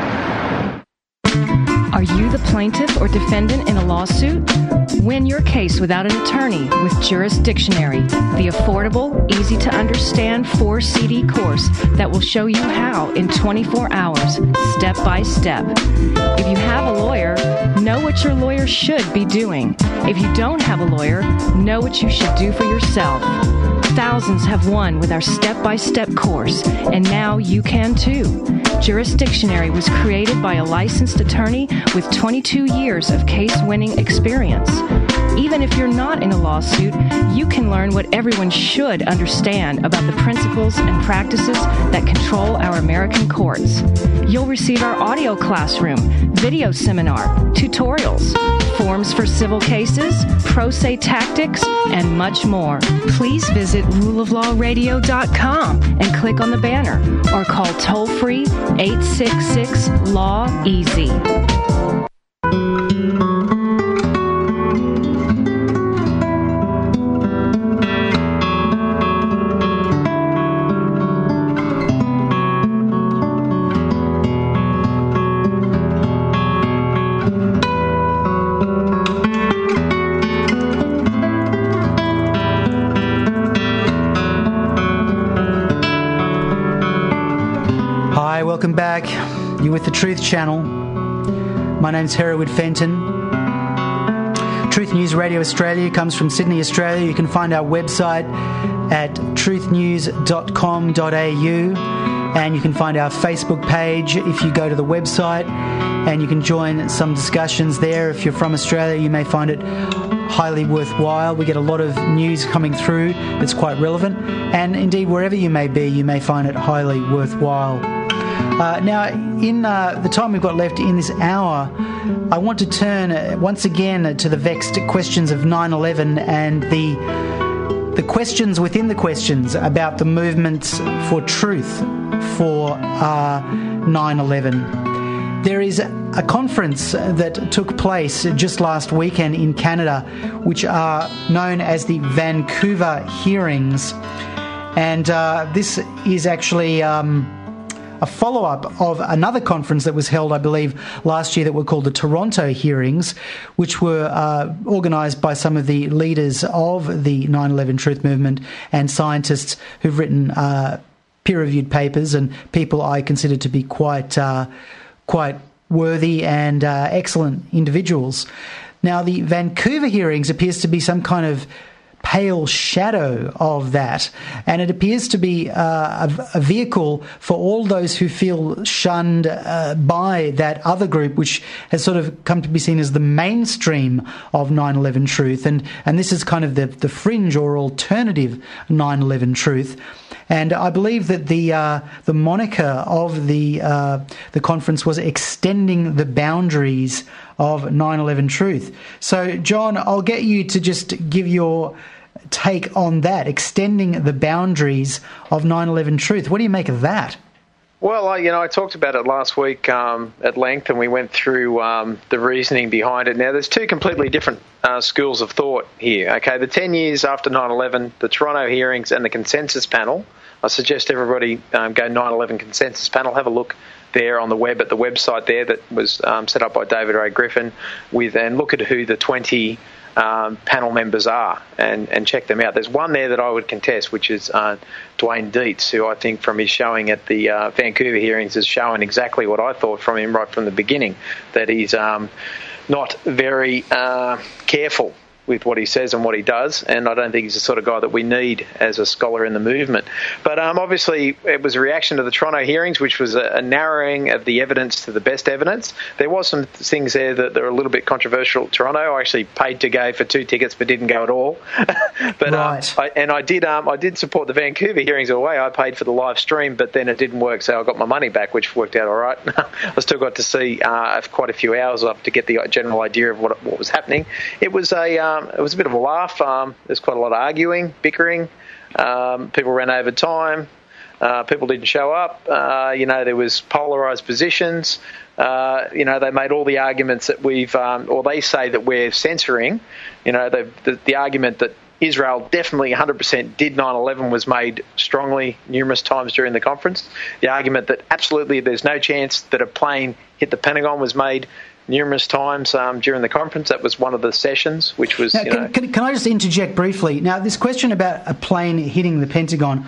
D: Are you the plaintiff or defendant in a lawsuit? Win your case without an attorney with Jurisdictionary, the affordable, easy-to-understand 4-CD course that will show you how in 24 hours, step by step. If you have a lawyer, know what your lawyer should be doing. If you don't have a lawyer, know what you should do for yourself. Thousands have won with our step-by-step course, and now you can too. Jurisdictionary was created by a licensed attorney with 22 years of case-winning experience. Even if you're not in a lawsuit, you can learn what everyone should understand about the principles and practices that control our American courts. You'll receive our audio classroom, video seminar, tutorials, forms for civil cases, pro se tactics, and much more. Please visit ruleoflawradio.com and click on the banner or call toll-free 866-LAW-EASY.
C: Welcome back. You're with the Truth Channel. My name's Hereward Fenton. Truth News Radio Australia comes from Sydney, Australia. You can find our website at truthnews.com.au, and you can find our Facebook page if you go to the website, and you can join some discussions there. If you're from Australia, you may find it highly worthwhile. We get a lot of news coming through that's quite relevant, and indeed wherever you may be, you may find it highly worthwhile. Now, in the time we've got left in this hour, I want to turn once again to the vexed questions of 9/11 and the questions within the questions about the movement for truth for 9/11. There is a conference that took place just last weekend in Canada, which are known as the Vancouver Hearings, and this is actually a follow-up of another conference that was held, I believe, last year that were called the Toronto Hearings, which were organised by some of the leaders of the 9/11 Truth Movement and scientists who've written peer-reviewed papers and people I consider to be quite worthy and excellent individuals. Now, the Vancouver Hearings appears to be some kind of pale shadow of that, and it appears to be a vehicle for all those who feel shunned by that other group, which has sort of come to be seen as the mainstream of 9/11 truth, and this is kind of the fringe or alternative 9/11 truth. And I believe that the moniker of the conference was extending the boundaries of 9/11 truth. So, John, I'll get you to just give your take on that, extending the boundaries of 9/11 truth. What do you make of that?
E: Well, I talked about it last week at length, and we went through the reasoning behind it. Now, there's two completely different schools of thought here. Okay, the 10 years after 9/11, the Toronto Hearings and the Consensus Panel. I suggest everybody go 9/11 Consensus Panel, have a look there on the web at the website there that was set up by David Ray Griffin, and look at who the 20 panel members are and check them out. There's one there that I would contest, which is Dwayne Dietz, who I think from his showing at the Vancouver Hearings has shown exactly what I thought from him right from the beginning, that he's not very careful with what he says and what he does, and I don't think he's the sort of guy that we need as a scholar in the movement. But obviously it was a reaction to the Toronto hearings, which was a narrowing of the evidence to the best evidence. There was some things there that are a little bit controversial. Toronto, I actually paid to go for 2 tickets but didn't go at all. But
C: right.
E: I did support the Vancouver hearings all the way. I paid for the live stream, but then it didn't work, so I got my money back, which worked out all right. I still got to see quite a few hours up to get the general idea of what was happening. It was a bit of a laugh. There's quite a lot of arguing, bickering. People ran over time. People didn't show up. There was polarised positions. They made all the arguments that or they say that we're censoring. The argument that Israel definitely 100% did 9/11 was made strongly numerous times during the conference. The argument that absolutely there's no chance that a plane hit the Pentagon was made numerous times during the conference. That was one of the sessions, which was,
C: now, Can I just interject briefly? Now, this question about a plane hitting the Pentagon,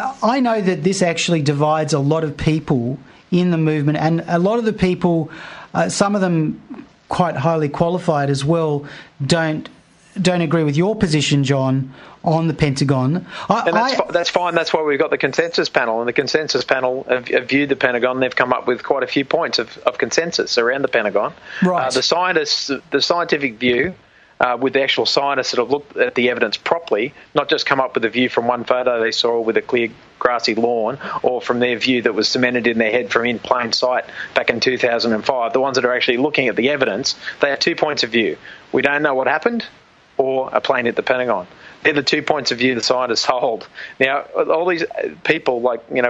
C: I know that this actually divides a lot of people in the movement, and a lot of the people, some of them quite highly qualified as well, don't agree with your position, John, on the Pentagon.
E: That's fine. That's why we've got the consensus panel. And the consensus panel have viewed the Pentagon. They've come up with quite a few points of consensus around the Pentagon.
C: Right.
E: The scientific view, with the actual scientists that have looked at the evidence properly, not just come up with a view from one photo they saw with a clear grassy lawn, or from their view that was cemented in their head from in plain sight back in 2005. The ones that are actually looking at the evidence, they have 2 points of view. We don't know what happened, or a plane hit the Pentagon. They're the 2 points of view the scientists hold. Now, all these people,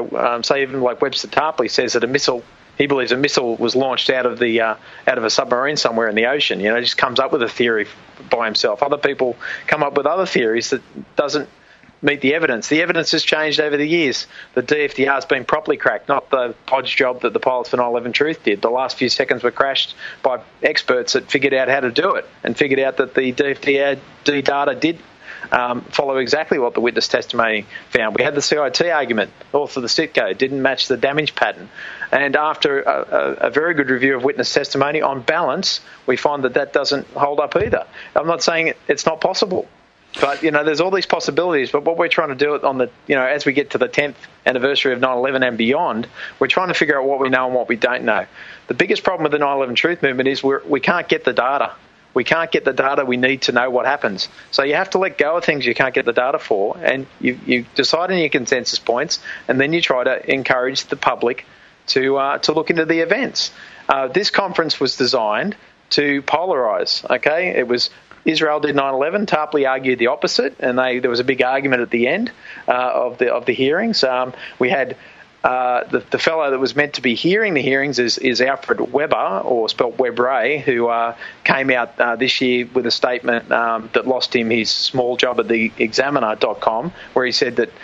E: say even like Webster Tarpley says that he believes a missile was launched out of a submarine somewhere in the ocean. He just comes up with a theory by himself. Other people come up with other theories that doesn't meet the evidence. The evidence has changed over the years. The DFDR has been properly cracked, not the podge job that the pilots for 9/11 Truth did. The last few seconds were crashed by experts that figured out how to do it and figured out that the DFDR data did follow exactly what the witness testimony found. We had the CIT argument, also the CITCO, didn't match the damage pattern. And after a very good review of witness testimony, on balance, we find that doesn't hold up either. I'm not saying it's not possible. But, there's all these possibilities. But what we're trying to do on the, as we get to the 10th anniversary of 9/11 and beyond, we're trying to figure out what we know and what we don't know. The biggest problem with the 9/11 Truth movement is we can't get the data. We can't get the data we need to know what happens. So you have to let go of things you can't get the data for, and you decide on your consensus points, and then you try to encourage the public to look into the events. This conference was designed to polarise, okay? It was Israel did 9/11. Tarpley argued the opposite, and there was a big argument at the end of the hearings. We had the fellow that was meant to be hearing the hearings is Alfred Weber, or spelt Webray, who came out this year with a statement that lost him his small job at the Examiner.com, where he said that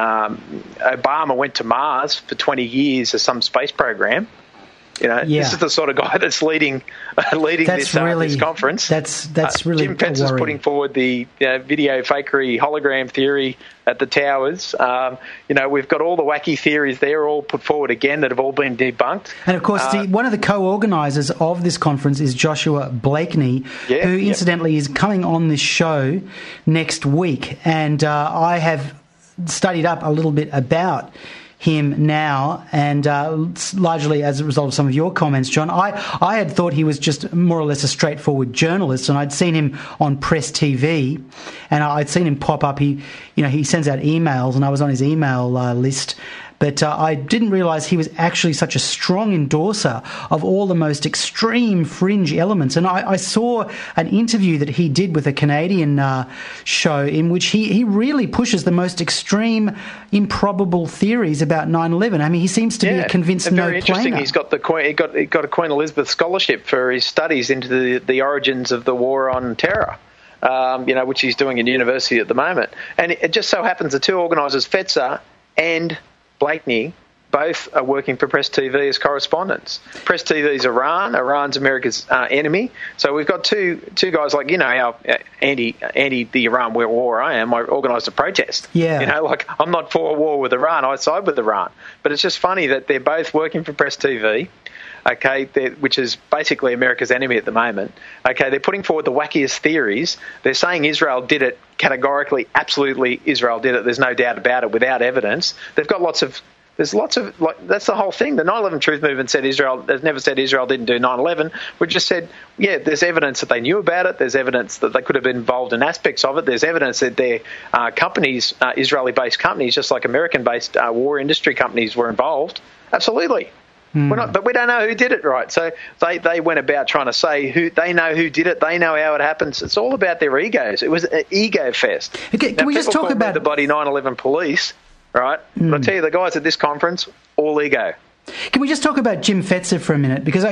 E: Obama went to Mars for 20 years as some space program. This is the sort of guy that's leading this conference.
C: That's really
E: Jim Pence is putting forward the video fakery hologram theory at the towers. We've got all the wacky theories there, all put forward again, that have all been debunked.
C: And of course, one of the co-organisers of this conference is Joshua Blakeney, who incidentally is coming on this show next week. And I have studied up a little bit about him now, and largely as a result of some of your comments, John. I had thought he was just more or less a straightforward journalist, and I'd seen him on Press TV, and I'd seen him pop up. He sends out emails, and I was on his email list. But I didn't realise he was actually such a strong endorser of all the most extreme fringe elements. And I saw an interview that he did with a Canadian show in which he really pushes the most extreme, improbable theories about 9/11. I mean, he seems to be a convinced no-planer.
E: Very interesting. He's got he got a Queen Elizabeth scholarship for his studies into the origins of the war on terror. Which he's doing in university at the moment. And it just so happens the two organisers, Fetzer and Blakeney, both are working for Press TV as correspondents. Press TV is Iran. Iran's America's enemy. So we've got two guys like, how anti the Iran war I am. I organised a protest.
C: Yeah.
E: I'm not for a war with Iran. I side with Iran. But it's just funny that they're both working for Press TV. okay, which is basically America's enemy at the moment. Okay, they're putting forward the wackiest theories. They're saying Israel did it categorically, absolutely Israel did it. There's no doubt about it without evidence. They've got there's lots of, that's the whole thing. The 9/11 Truth Movement said has never said Israel didn't do 9/11. We just said, yeah, there's evidence that they knew about it. There's evidence that they could have been involved in aspects of it. There's evidence that their companies, Israeli-based companies, just like American-based war industry companies were involved. Absolutely. But we don't know who did it, right? So they went about trying to say who they know who did it. They know how it happens. It's all about their egos. It was an ego fest.
C: Okay, can we just talk about
E: the bloody 9/11 police? Right, but I tell you, the guys at this conference, all ego.
C: Can we just talk about Jim Fetzer for a minute? Because,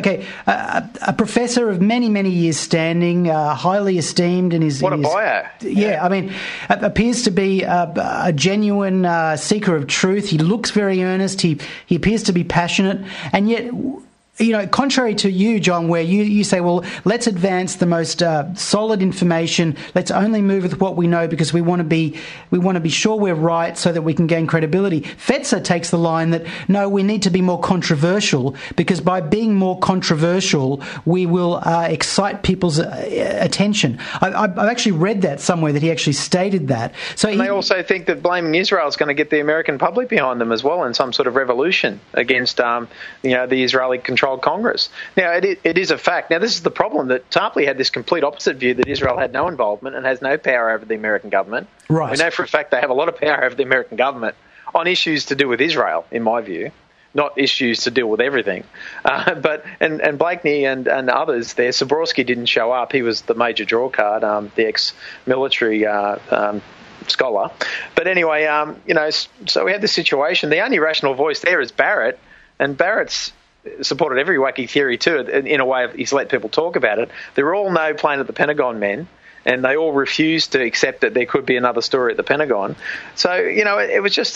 C: a professor of many, many years standing, highly esteemed in his...
E: What a bio.
C: Yeah, I mean, appears to be a genuine seeker of truth. He looks very earnest. He appears to be passionate. And yet... contrary to you, John, where you say, well, let's advance the most solid information. Let's only move with what we know because we want to be sure we're right so that we can gain credibility. Fetzer takes the line that, no, we need to be more controversial because by being more controversial, we will excite people's attention. I've actually read that somewhere that he actually stated that. So
E: they also think that blaming Israel is going to get the American public behind them as well in some sort of revolution against, the Israeli control Congress. Now, it is a fact. Now, this is the problem, that Tarpley had this complete opposite view that Israel had no involvement and has no power over the American government.
C: Right.
E: We know for a fact they have a lot of power over the American government on issues to do with Israel, in my view, not issues to deal with everything. But Blakeney and others there, Zaborski didn't show up. He was the major draw card, the ex-military scholar. But anyway, so we had this situation. The only rational voice there is Barrett, and Barrett's supported every wacky theory too, in a way he's let people talk about it. They're all no plane at the Pentagon men, and they all refused to accept that there could be another story at the Pentagon. So, it was just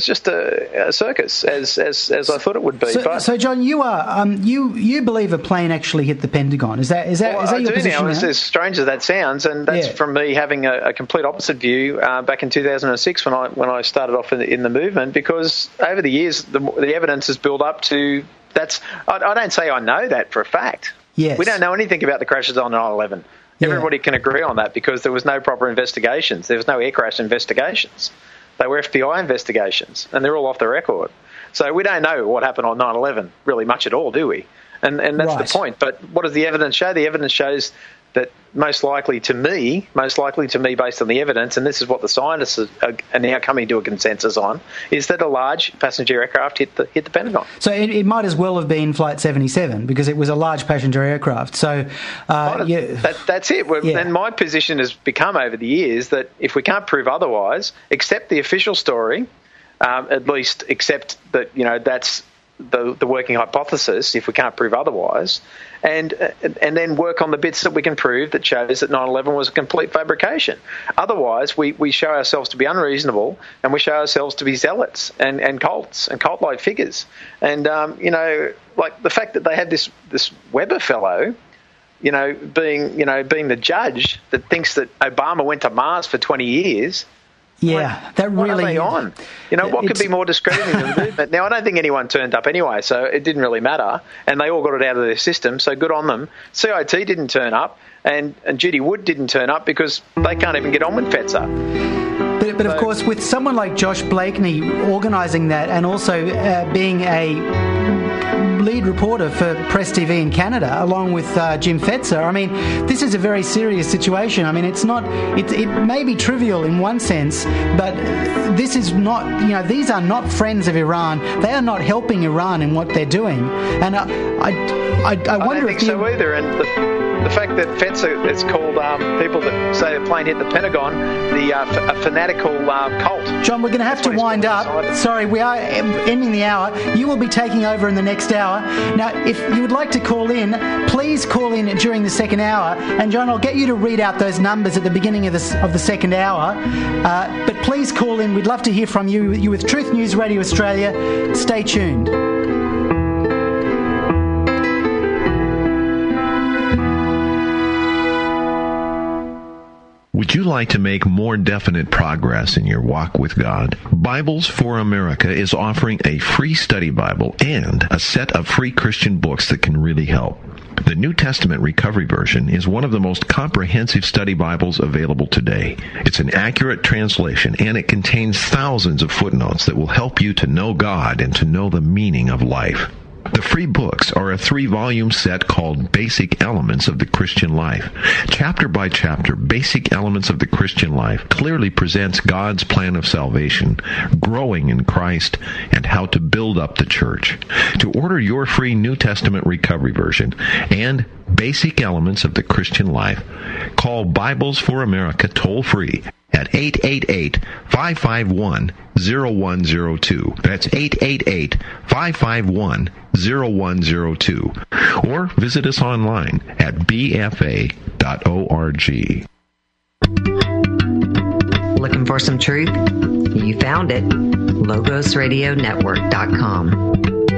E: a circus, as I thought it would be.
C: So John, you are you believe a plane actually hit the Pentagon? Is that your position?
E: As strange as that sounds, and that's from me having a complete opposite view back in 2006 when I started off in the movement, because over the years the evidence has built up to. I don't say I know that for a fact.
C: Yes.
E: We don't know anything about the crashes on 9/11. Yeah. Everybody can agree on that because there was no proper investigations. There was no air crash investigations. They were FBI investigations, and they're all off the record. So we don't know what happened on 9/11 really much at all, do we? And that's the point. But what does the evidence show? The evidence shows that most likely to me, based on the evidence, and this is what the scientists are now coming to a consensus on, is that a large passenger aircraft hit the Pentagon.
C: So it might as well have been Flight 77 because it was a large passenger aircraft. So
E: that's it. Yeah. And my position has become over the years that if we can't prove otherwise, accept the official story, at least accept that that's the working hypothesis if we can't prove otherwise, and then work on the bits that we can prove that shows that 9/11 was a complete fabrication. Otherwise, we show ourselves to be unreasonable, and we show ourselves to be zealots and cults and cult-like figures. And like the fact that they had this Weber fellow, being the judge that thinks that Obama went to Mars for 20 years.
C: Yeah, that really...
E: What are they on? What could be more discrediting than the movement? Now, I don't think anyone turned up anyway, so it didn't really matter, and they all got it out of their system, so good on them. CIT didn't turn up, and Judy Wood didn't turn up because they can't even get on with Fetzer.
C: But of course, with someone like Josh Blakeney organising that and also being a lead reporter for Press TV in Canada, along with Jim Fetzer, I mean, this is a very serious situation. I mean, it may be trivial in one sense, but this is not, these are not friends of Iran. They are not helping Iran in what they're doing. And I wonder
E: don't think so either. And the fact that Fetzer has called people that say the plane hit the Pentagon a fanatical cult.
C: John, we're going to have to wind up. Sorry, we are ending the hour. You will be taking over in the next hour. Now, if you would like to call in, please call in during the second hour. And John, I'll get you to read out those numbers at the beginning of the second hour. But please call in. We'd love to hear from you. You're with Truth News Radio Australia. Stay tuned.
S: Would you like to make more definite progress in your walk with God? Bibles for America is offering a free study Bible and a set of free Christian books that can really help. The New Testament Recovery Version is one of the most comprehensive study Bibles available today. It's an accurate translation, and it contains thousands of footnotes that will help you to know God and to know the meaning of life. The free books are a 3-volume set called Basic Elements of the Christian Life. Chapter by chapter, Basic Elements of the Christian Life clearly presents God's plan of salvation, growing in Christ, and how to build up the church. To order your free New Testament Recovery Version and Basic Elements of the Christian Life, call Bibles for America toll-free at 888-551-0102. That's 888-551-0102. Or visit us online at bfa.org.
O: Looking for some truth? You found it. LogosRadioNetwork.com.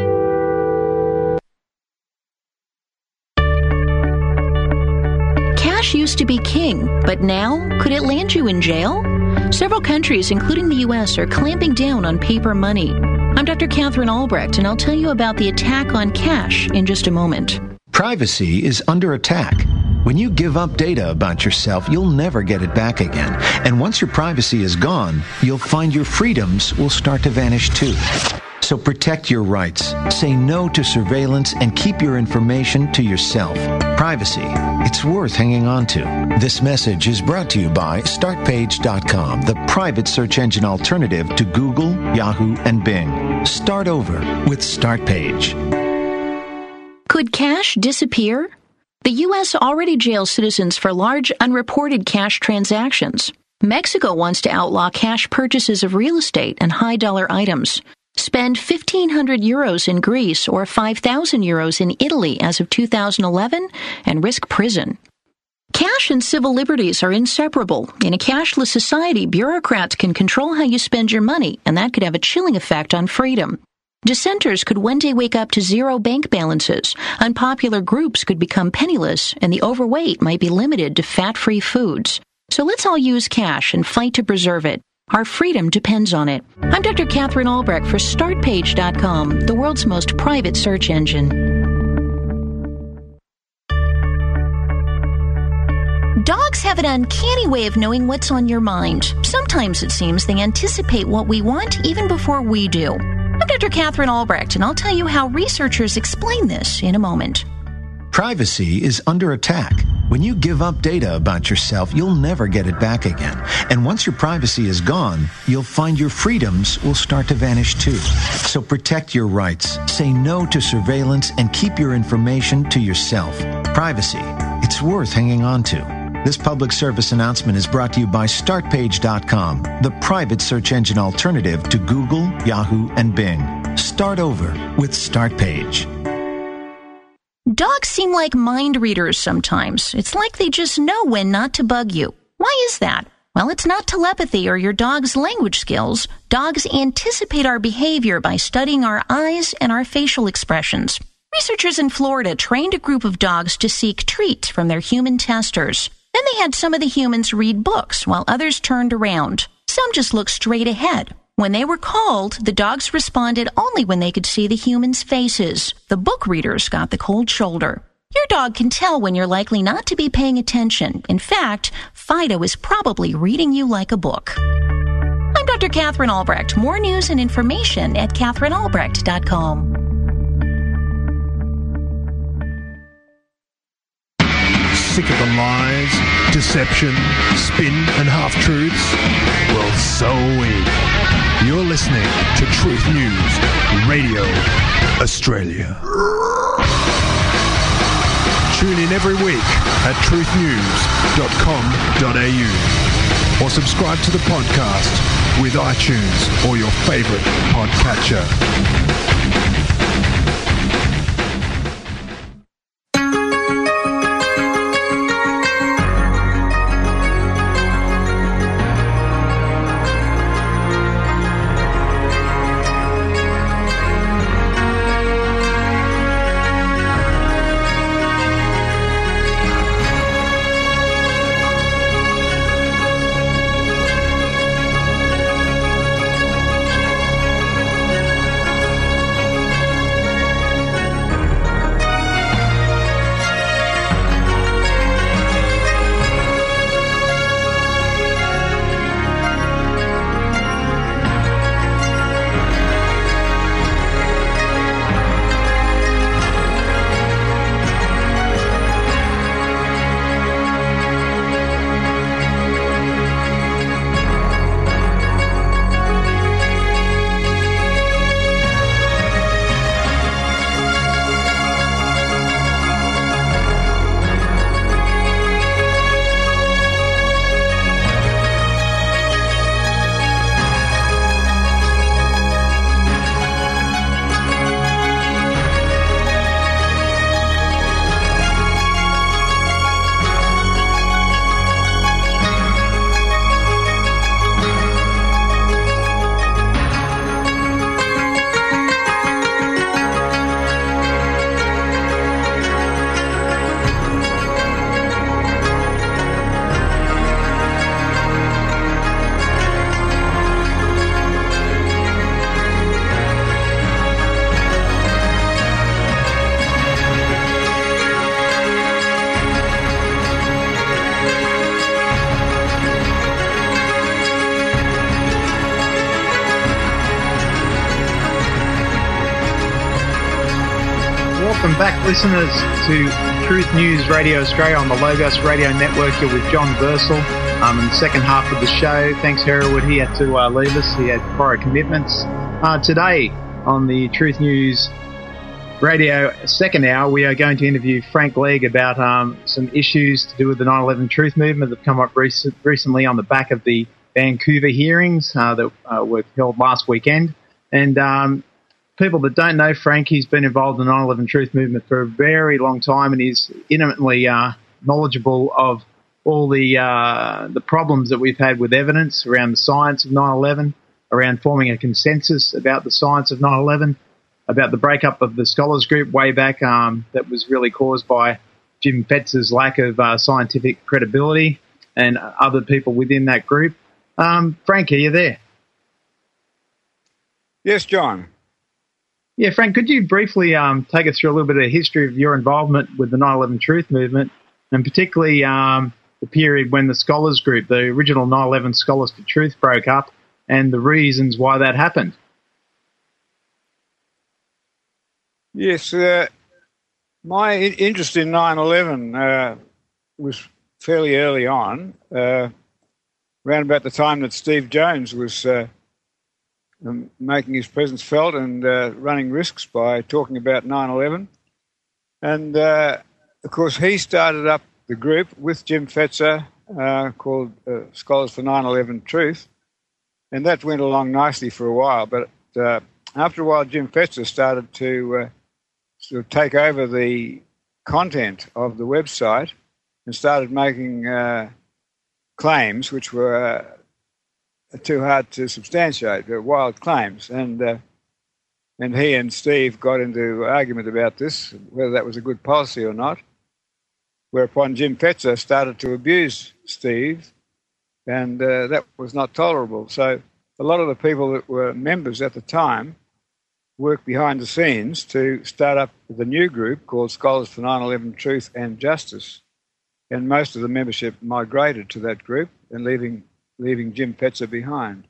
A: Cash used to be king, but now, could it land you in jail? Several countries, including the U.S., are clamping down on paper money. I'm Dr. Catherine Albrecht, and I'll tell you about the attack on cash in just a moment.
B: Privacy is under attack. When you give up data about yourself, you'll never get it back again. And once your privacy is gone, you'll find your freedoms will start to vanish too. So protect your rights, say no to surveillance, and keep your information to yourself. Privacy, it's worth hanging on to. This message is brought to you by StartPage.com, the private search engine alternative to Google, Yahoo, and Bing. Start over with StartPage.
A: Could cash disappear? The U.S. already jails citizens for large, unreported cash transactions. Mexico wants to outlaw cash purchases of real estate and high-dollar items. Spend 1,500 euros in Greece or 5,000 euros in Italy as of 2011 and risk prison. Cash and civil liberties are inseparable. In a cashless society, bureaucrats can control how you spend your money, and that could have a chilling effect on freedom. Dissenters could one day wake up to zero bank balances. Unpopular groups could become penniless, and the overweight might be limited to fat-free foods. So let's all use cash and fight to preserve it. Our freedom depends on it. I'm Dr. Catherine Albrecht for StartPage.com, the world's most private search engine. Dogs have an uncanny way of knowing what's on your mind. Sometimes it seems they anticipate what we want even before we do. I'm Dr. Catherine Albrecht, and I'll tell you how researchers explain this in a moment.
B: Privacy is under attack. When you give up data about yourself, you'll never get it back again. And once your privacy is gone, you'll find your freedoms will start to vanish too. So protect your rights, say no to surveillance, and keep your information to yourself. Privacy, it's worth hanging on to. This public service announcement is brought to you by StartPage.com, the private search engine alternative to Google, Yahoo, and Bing. Start over with StartPage.
A: Dogs seem like mind readers sometimes. It's like they just know when not to bug you. Why is that? Well, it's not telepathy or your dog's language skills. Dogs anticipate our behavior by studying our eyes and our facial expressions. Researchers in Florida trained a group of dogs to seek treats from their human testers. Then they had some of the humans read books while others turned around. Some just looked straight ahead. When they were called, the dogs responded only when they could see the humans' faces. The book readers got the cold shoulder. Your dog can tell when you're likely not to be paying attention. In fact, Fido is probably reading you like a book. I'm Dr. Catherine Albrecht. More news and information at CatherineAlbrecht.com.
T: Sick of the lies, deception, spin and half-truths? Well, so are we. You're listening to Truth News Radio Australia. Tune in every week at truthnews.com.au or subscribe to the podcast with iTunes or your favourite podcatcher.
U: back, listeners, to Truth News Radio Australia on the Logos Radio Network. You're with John Bursell. In the second half of the show, thanks Hereward, he had to leave us. He had prior commitments. Today on the Truth News Radio second hour, we are going to interview Frank Legg about some issues to do with the 9/11 Truth Movement that have come up recently on the back of the Vancouver hearings that were held last weekend. And people that don't know Frank, he's been involved in the 9/11 Truth Movement for a very long time, and he's intimately knowledgeable of all the problems that we've had with evidence around the science of 9/11, around forming a consensus about the science of 9/11, about the breakup of the scholars group way back that was really caused by Jim Fetzer's lack of scientific credibility and other people within that group. Frank, are you there?
V: Yes, John.
U: Yeah, Frank, could you briefly take us through a little bit of the history of your involvement with the 9/11 Truth Movement, and particularly the period when the scholars group, the original 9/11 Scholars for Truth, broke up, and the reasons why that happened?
V: Yes, my interest in 9/11 was fairly early on, around about the time that Steve Jones was making his presence felt and running risks by talking about 9/11. And, of course, he started up the group with Jim Fetzer called Scholars for 9/11 Truth, and that went along nicely for a while. But after a while, Jim Fetzer started to sort of take over the content of the website and started making claims which were too hard to substantiate. They're wild claims. And he and Steve got into argument about this, whether that was a good policy or not, whereupon Jim Fetzer started to abuse Steve, and that was not tolerable. So a lot of the people that were members at the time worked behind the scenes to start up the new group called Scholars for 9/11 Truth and Justice, and most of the membership migrated to that group and leaving Jim Fetzer behind.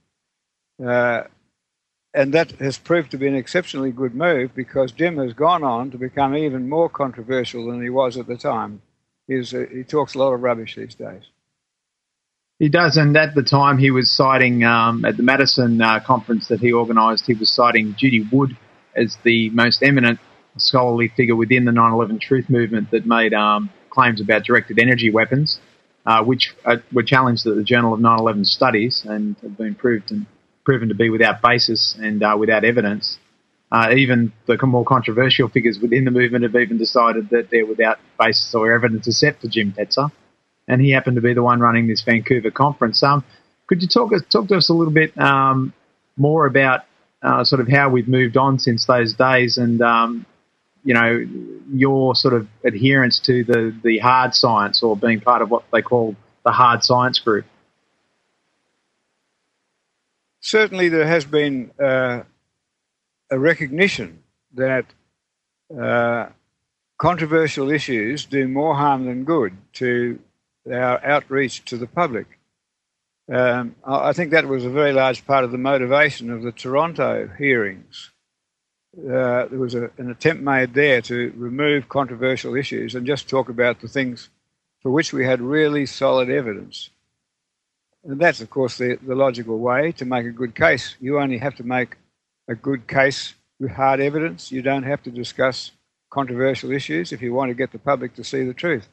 V: And that has proved to be an exceptionally good move, because Jim has gone on to become even more controversial than he was at the time. He talks a lot of rubbish these days.
U: He does, and at the time he was citing, at the Madison conference that he organised, he was citing Judy Wood as the most eminent scholarly figure within the 9/11 Truth Movement that made claims about directed energy weapons, which were challenged at the Journal of 9/11 Studies and have been proven to be without basis and without evidence. Even the more controversial figures within the movement have even decided that they're without basis or evidence except for Jim Fetzer, and he happened to be the one running this Vancouver conference. Could you talk to us a little bit more about sort of how we've moved on since those days, and your sort of adherence to the hard science, or being part of what they call the hard science group?
V: Certainly there has been a recognition that controversial issues do more harm than good to our outreach to the public. I think that was a very large part of the motivation of the Toronto hearings. There was an attempt made there to remove controversial issues and just talk about the things for which we had really solid evidence. And that's, of course, the logical way to make a good case. You only have to make a good case with hard evidence. You don't have to discuss controversial issues if you want to get the public to see the truth.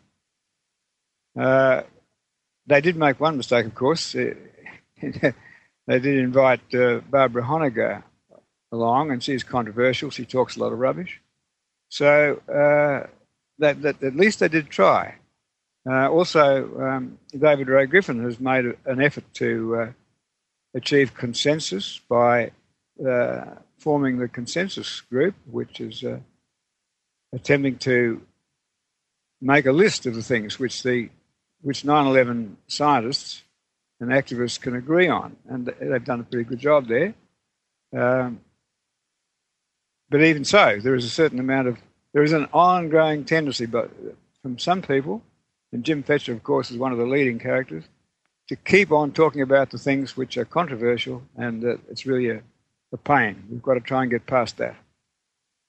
V: They did make one mistake, of course. They did invite Barbara Honegger along, and she's controversial. She talks a lot of rubbish. So that at least they did try. Also, David Ray Griffin has made an effort to achieve consensus by forming the consensus group, which is attempting to make a list of the things which 9/11 scientists and activists can agree on, and they've done a pretty good job there. But even so, there is an ongoing tendency, but from some people, and Jim Fetzer, of course, is one of the leading characters, to keep on talking about the things which are controversial, and it's really a pain. We've got to try and get past that.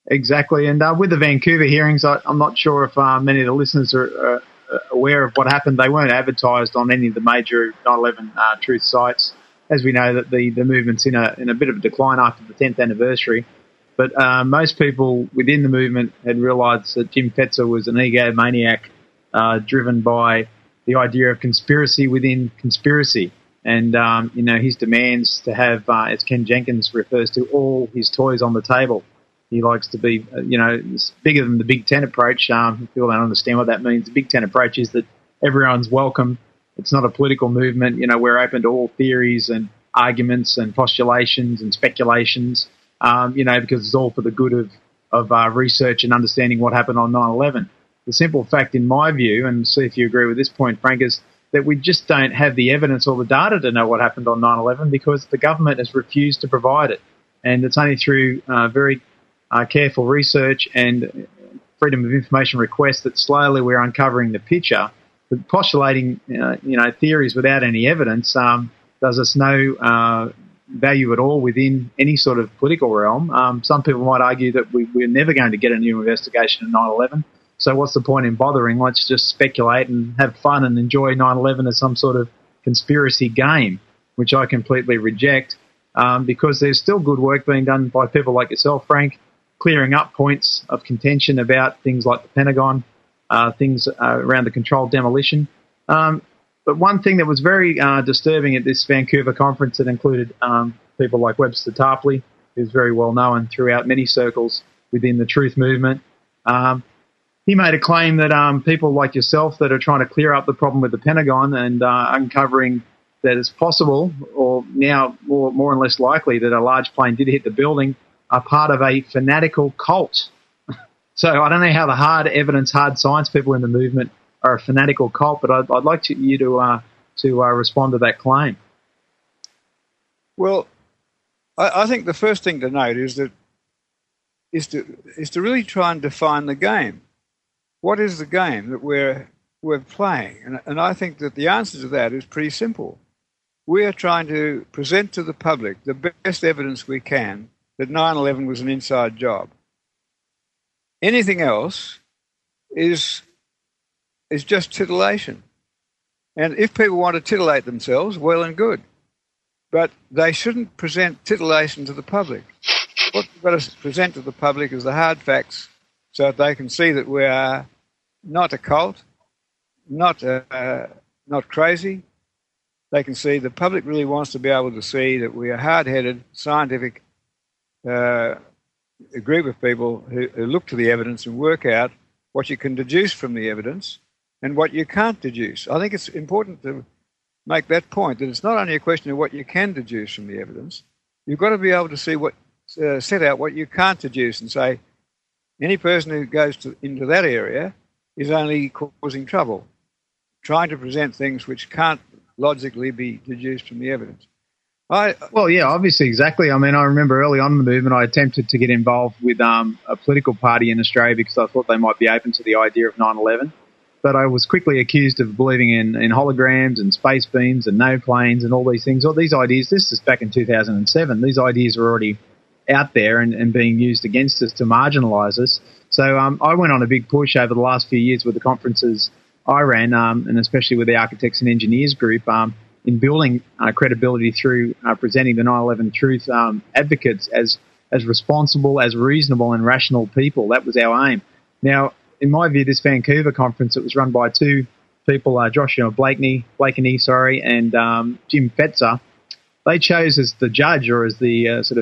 U: Exactly. And with the Vancouver hearings, I'm not sure if many of the listeners are aware of what happened. They weren't advertised on any of the major 9/11 truth sites. As we know, that the movement's in a bit of a decline after the 10th anniversary. But most people within the movement had realised that Jim Fetzer was an egomaniac driven by the idea of conspiracy within conspiracy. And, his demands to have, as Ken Jenkins refers to, all his toys on the table. He likes to be, it's bigger than the Big Ten approach. If people don't understand what that means, the Big Ten approach is that everyone's welcome. It's not a political movement. We're open to all theories and arguments and postulations and speculations, because it's all for the good of research and understanding what happened on 9/11. The simple fact, in my view, and see if you agree with this point, Frank, is that we just don't have the evidence or the data to know what happened on 9/11 because the government has refused to provide it. And it's only through very careful research and freedom of information requests that slowly we're uncovering the picture. But postulating, theories without any evidence does us no value at all within any sort of political realm. Some people might argue that we're never going to get a new investigation of 9/11. So what's the point in bothering? Let's just speculate and have fun and enjoy 9/11 as some sort of conspiracy game, which I completely reject, because there's still good work being done by people like yourself, Frank, clearing up points of contention about things like the Pentagon, things around the controlled demolition. But one thing that was very disturbing at this Vancouver conference that included people like Webster Tarpley, who's very well known throughout many circles within the truth movement, he made a claim that people like yourself that are trying to clear up the problem with the Pentagon and uncovering that it's possible, or now more and less likely, that a large plane did hit the building, are part of a fanatical cult. So I don't know how the hard evidence, hard science people in the movement are a fanatical cult, but I'd like you to respond to that claim.
V: Well, I think the first thing to note is to really try and define the game. What is the game that we're playing? And I think that the answer to that is pretty simple. We are trying to present to the public the best evidence we can that 9/11 was an inside job. Anything else is just titillation. And if people want to titillate themselves, well and good. But they shouldn't present titillation to the public. What we've got to present to the public is the hard facts, so that they can see that we are not a cult, not crazy. They can see, the public really wants to be able to see that we are hard-headed, scientific, a group of people who look to the evidence and work out what you can deduce from the evidence and what you can't deduce. I think it's important to make that point, that it's not only a question of what you can deduce from the evidence. You've got to be able to see set out what you can't deduce and say, any person who goes into that area is only causing trouble, trying to present things which can't logically be deduced from the evidence.
U: Well, yeah, obviously, exactly. I mean, I remember early on in the movement, I attempted to get involved with a political party in Australia because I thought they might be open to the idea of 9/11. But I was quickly accused of believing in holograms and space beams and no planes and all these things. All these ideas, this is back in 2007. These ideas were already out there and being used against us to marginalise us. So I went on a big push over the last few years with the conferences I ran, and especially with the Architects and Engineers group, in building credibility through presenting the 9/11 truth advocates as responsible, as reasonable and rational people. That was our aim. Now, in my view, this Vancouver conference, it was run by two people, Joshua Blakeney, and Jim Fetzer. They chose as the judge, or as the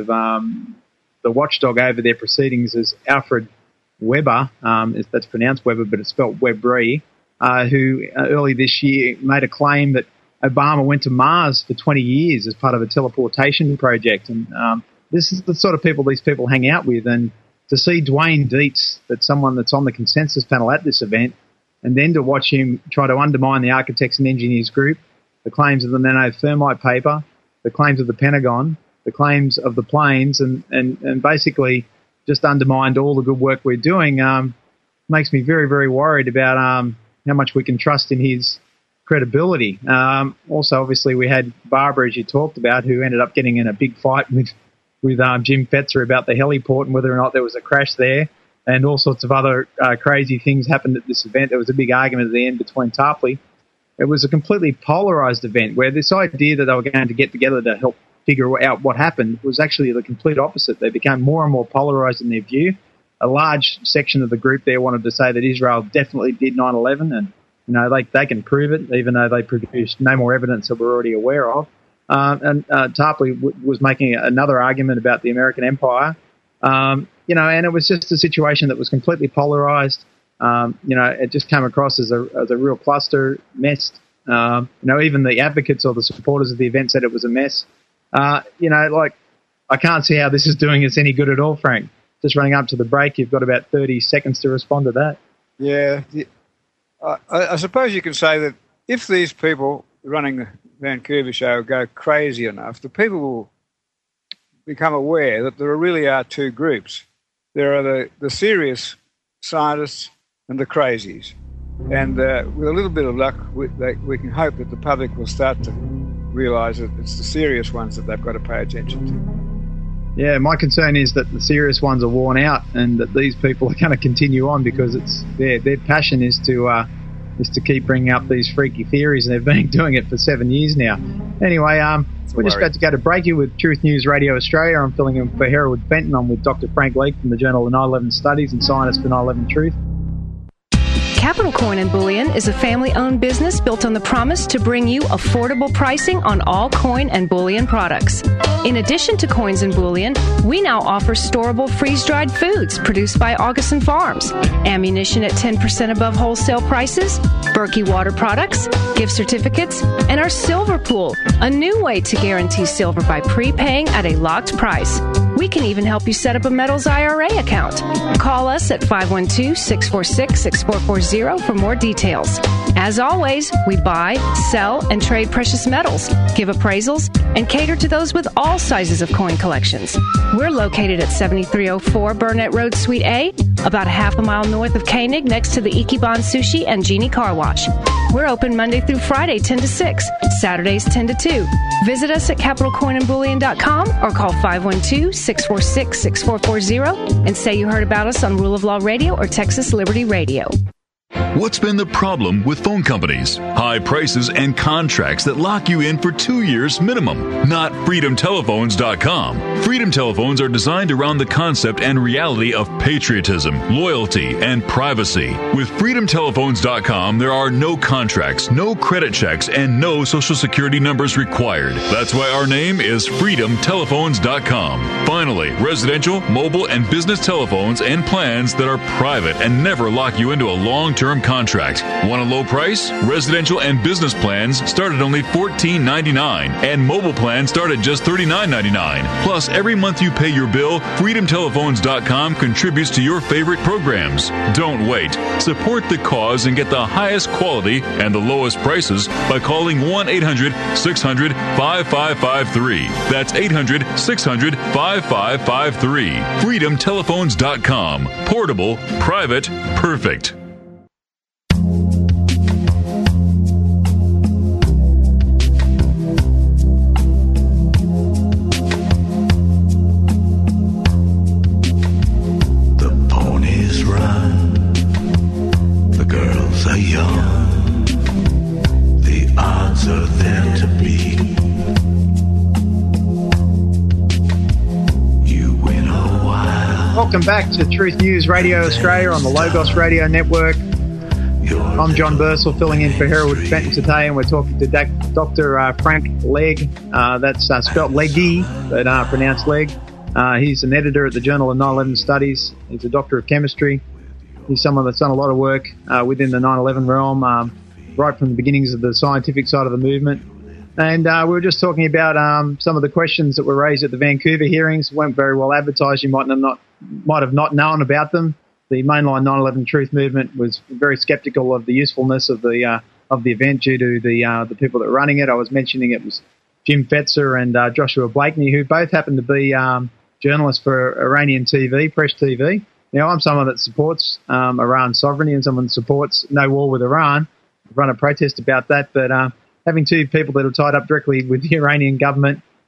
U: the watchdog over their proceedings, as Alfred Weber, that's pronounced Weber, but it's spelled Webre, who early this year made a claim that Obama went to Mars for 20 years as part of a teleportation project. And this is the sort of people these people hang out with. And to see Dwayne Dietz, that's someone that's on the consensus panel at this event, and then to watch him try to undermine the Architects and Engineers group, the claims of the nanothermite paper, the claims of the Pentagon, the claims of the planes, and basically just undermined all the good work we're doing, makes me very, very worried about how much we can trust in his credibility. Also, obviously, we had Barbara, as you talked about, who ended up getting in a big fight with with Jim Fetzer about the heliport and whether or not there was a crash there, and all sorts of other crazy things happened at this event. There was a big argument at the end between Tarpley. It was a completely polarised event where this idea that they were going to get together to help figure out what happened was actually the complete opposite. They became more and more polarised in their view. A large section of the group there wanted to say that Israel definitely did 9/11, and they can prove it, even though they produced no more evidence that we're already aware of. And Tarpley was making another argument about the American empire, and it was just a situation that was completely polarised. It just came across as a real cluster mess. Even the advocates or the supporters of the event said it was a mess. I can't see how this is doing us any good at all, Frank. Just running up to the break, you've got about 30 seconds to respond to that.
V: Yeah. I suppose you can say that if these people running the Vancouver show go crazy enough, the people will become aware that there really are two groups. There are the serious scientists and the crazies. And with a little bit of luck, we can hope that the public will start to realise that it's the serious ones that they've got to pay attention to.
U: Yeah, my concern is that the serious ones are worn out and that these people are going to continue on because it's their passion is to keep bringing up these freaky theories, and they've been doing it for 7 years now. Anyway, we're just about to go to break here with Truth News Radio Australia. I'm filling in for Hereward Fenton. I'm with Dr. Frank Legg from the Journal of 9/11 Studies and Scientist for 9/11 Truth.
D: Capital Coin and Bullion is a family-owned business built on the promise to bring you affordable pricing on all coin and bullion products. In addition to coins and bullion, we now offer storable freeze-dried foods produced by Augustin Farms, ammunition at 10% above wholesale prices, Berkey water products, gift certificates, and our silver pool, a new way to guarantee silver by prepaying at a locked price. We can even help you set up a metals IRA account. Call us at 512-646-6440 for more details. As always, we buy, sell, and trade precious metals, give appraisals, and cater to those with all sizes of coin collections. We're located at 7304 Burnett Road, Suite A, about a half a mile north of Koenig, next to the Ichiban Sushi and Genie Car Wash. We're open Monday through Friday, 10 to 6, Saturdays, 10 to 2. Visit us at capitalcoinandbullion.com or call 512-646-6440 and say you heard about us on Rule of Law Radio or Texas Liberty Radio.
G: What's been the problem with phone companies? High prices and contracts that lock you in for 2 years minimum. Not freedomtelephones.com. Freedom Telephones are designed around the concept and reality of patriotism, loyalty, and privacy. With freedomtelephones.com, there are no contracts, no credit checks, and no social security numbers required. That's why our name is freedomtelephones.com. Finally, residential, mobile, and business telephones and plans that are private and never lock you into a long-term contract. Want a low price? Residential and business plans start at only $14.99, and mobile plans start at just $39.99. Plus, every month you pay your bill, freedomtelephones.com contributes to your favorite programs. Don't wait. Support the cause and get the highest quality and the lowest prices by calling 1-800-600-5553. That's 800-600-5553. freedomtelephones.com. Portable, private, perfect.
H: Young, the odds are there to beat. You win a while.
U: Welcome back to Truth News Radio Australia on the Logos Radio Network. I'm John Bursell, filling in for Hereward Fenton today, and we're talking to Dr. Frank Legg. That's spelt Leggy, but pronounced Legg. He's an editor at the Journal of 9/11 Studies. He's a doctor of chemistry. He's someone that's done a lot of work within the 9/11 realm, right from the beginnings of the scientific side of the movement. And we were just talking about some of the questions that were raised at the Vancouver hearings. Weren't very well advertised. You might have not known about them. The mainline 9/11 Truth movement was very sceptical of the usefulness of the event due to the people that were running it. I was mentioning it was Jim Fetzer and Joshua Blakeney, who both happen to be journalists for Iranian TV, Press TV. Now, I'm someone that supports Iran's sovereignty and someone that supports no war with Iran. I've run a protest about that, but having two people that are tied up directly with the Iranian government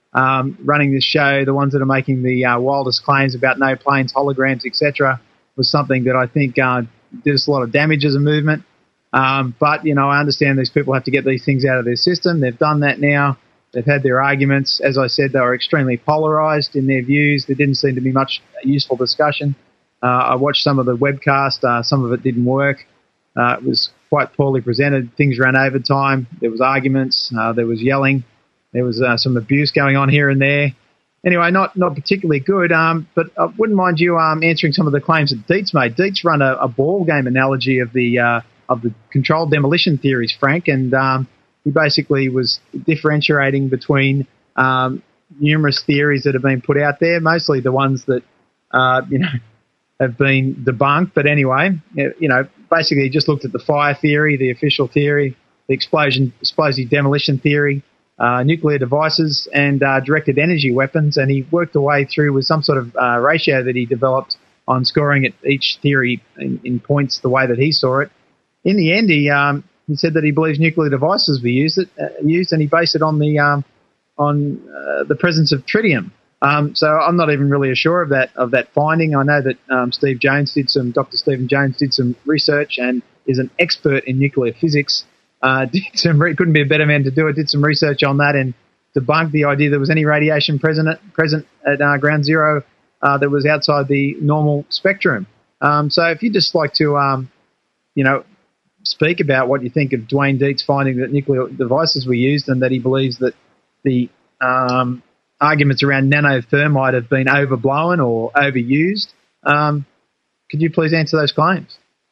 U: running this show, the ones that are making the wildest claims about no planes, holograms, etc., was something that I think did us a lot of damage as a movement. But, I understand these people have to get these things out of their system. They've done that now. They've had their arguments. As I said, they were extremely polarised in their views. There didn't seem to be much useful discussion. I watched some of the webcast. Some of it didn't work. It was quite poorly presented. Things ran over time. There was arguments. There was yelling. There was some abuse going on here and there. Anyway, not particularly good. But I wouldn't mind you answering some of the claims that Dietz made. Dietz run a ball game analogy of the controlled demolition theories, Frank, and he basically was differentiating between numerous theories that have been put out there, mostly the ones that have been debunked. But anyway, basically he just looked at the fire theory, the official theory, the explosive demolition theory, nuclear devices, and directed energy weapons, and he worked a way through with some sort of ratio that he developed on scoring at each theory in points the way that he saw it. In the end, he said that he believes nuclear devices were used, and he based it on the presence of tritium. So I'm not even really sure of that finding. I know that Dr. Stephen Jones did some research and is an expert in nuclear physics. Couldn't be a better man to do it. Did some research on that and debunked the idea there was any radiation present at ground zero that was outside the normal spectrum. So if you'd just like to, speak about what you think of Dwayne Dietz finding that nuclear devices were used and that he believes that the arguments around nanothermite have been overblown or overused. Could you please answer those claims?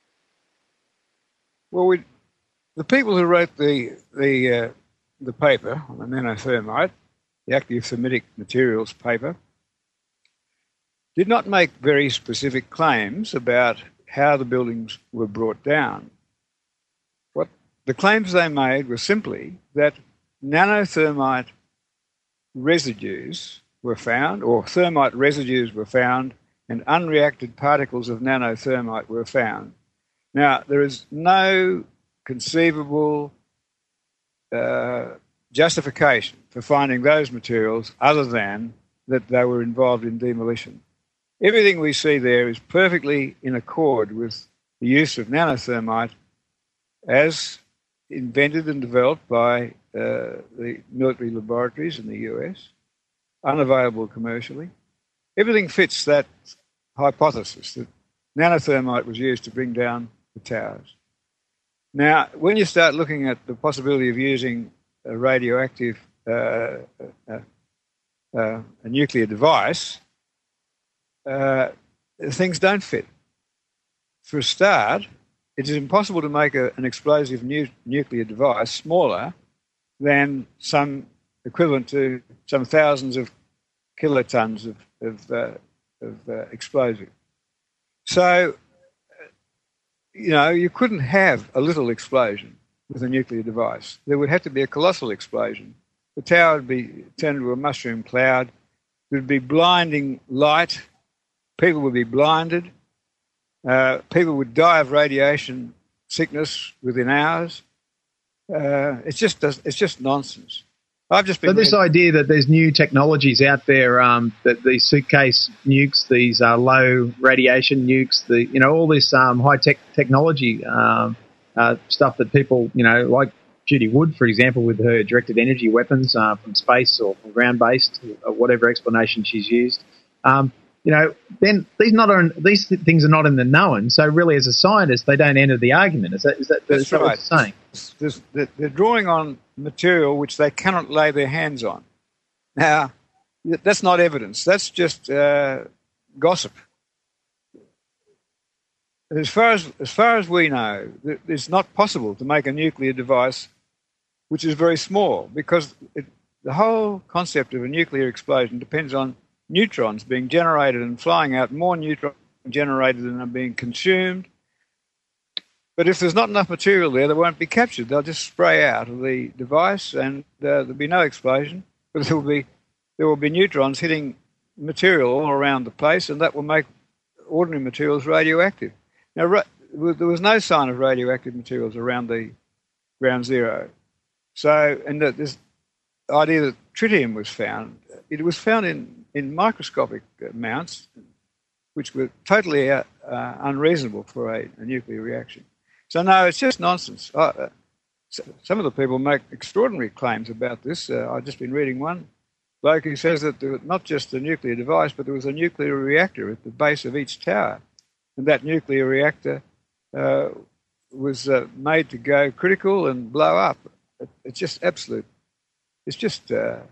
V: Well, the people who wrote the paper on the nanothermite, the active thermitic materials paper, did not make very specific claims about how the buildings were brought down. What the claims they made were simply that nanothermite residues were found, or thermite residues were found, and unreacted particles of nanothermite were found. Now, there is no conceivable justification for finding those materials other than that they were involved in demolition. Everything we see there is perfectly in accord with the use of nanothermite as invented and developed by the military laboratories in the US, unavailable commercially. Everything fits that hypothesis that nanothermite was used to bring down the towers. Now, when you start looking at the possibility of using a radioactive a nuclear device, things don't fit. For a start, it is impossible to make an explosive nuclear device smaller than some equivalent to some thousands of kilotons of explosive. So, you couldn't have a little explosion with a nuclear device. There would have to be a colossal explosion. The tower would be turned into a mushroom cloud. There would be blinding light. People would be blinded. People would die of radiation sickness within hours. It's just nonsense.
U: This idea that there's new technologies out there, that these suitcase nukes, these low radiation nukes, all this high technology stuff that people, like Judy Wood, for example, with her directed energy weapons from space or from ground-based, or whatever explanation she's used. Then these things are not in the known. So really, as a scientist, they don't enter the argument. Is that
V: That's right.
U: what you're saying?
V: They're drawing on material which they cannot lay their hands on. Now, that's not evidence. That's just gossip. As far as we know, it's not possible to make a nuclear device which is very small, because the whole concept of a nuclear explosion depends on neutrons being generated and flying out, more neutrons generated than are being consumed. But if there's not enough material there, they won't be captured. They'll just spray out of the device, and there'll be no explosion. But there will be neutrons hitting material all around the place, and that will make ordinary materials radioactive. Now, there was no sign of radioactive materials around the ground zero. So, and this idea that tritium was found, it was found in microscopic amounts, which were totally unreasonable for a nuclear reaction. So no, it's just nonsense. Some of the people make extraordinary claims about this. I've just been reading one bloke who says that there was not just a nuclear device, but there was a nuclear reactor at the base of each tower. And that nuclear reactor was made to go critical and blow up. It's just absolute. It's just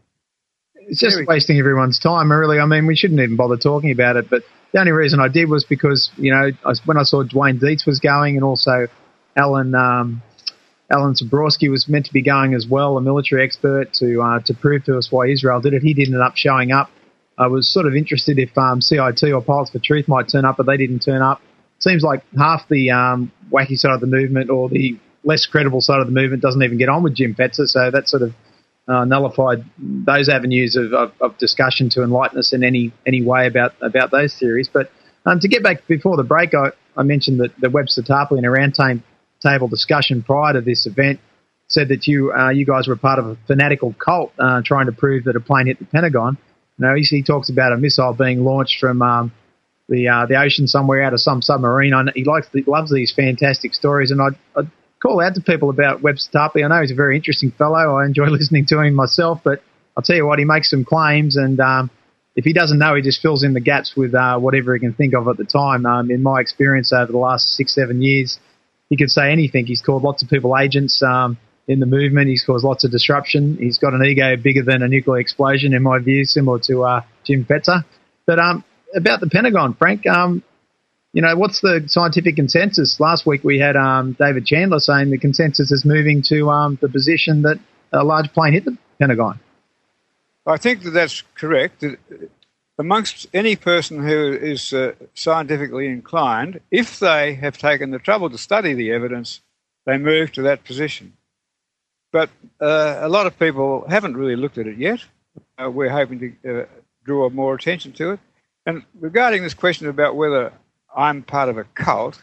U: wasting everyone's time, really. I mean, we shouldn't even bother talking about it. But the only reason I did was because, when I saw Dwayne Dietz was going, and also Alan Zabrowski was meant to be going as well, a military expert, to prove to us why Israel did it. He didn't end up showing up. I was sort of interested if CIT or Pilots for Truth might turn up, but they didn't turn up. Seems like half the wacky side of the movement, or the less credible side of the movement, doesn't even get on with Jim Fetzer, so that sort of nullified those avenues of discussion to enlighten us in any way about those theories. But to get back before the break, I mentioned that the Webster Tarpley in a roundtable discussion prior to this event said that you guys were part of a fanatical cult trying to prove that a plane hit the Pentagon. Now, he talks about a missile being launched from the ocean somewhere out of some submarine. He loves these fantastic stories, and I'd call out to people about Webster Tarpley. I know he's a very interesting fellow. I enjoy listening to him myself, but I'll tell you what, he makes some claims, and if he doesn't know, he just fills in the gaps with whatever he can think of at the time. In my experience over the last 6-7 years, he could say anything. He's called lots of people agents in the movement. He's caused lots of disruption. He's got an ego bigger than a nuclear explosion, in my view, similar to Jim Fetzer. But about the Pentagon, Frank, what's the scientific consensus? Last week we had David Chandler saying the consensus is moving to the position that a large plane hit the Pentagon.
V: I think that's correct. Amongst any person who is scientifically inclined, if they have taken the trouble to study the evidence, they move to that position. But a lot of people haven't really looked at it yet. We're hoping to draw more attention to it. And regarding this question about whether I'm part of a cult,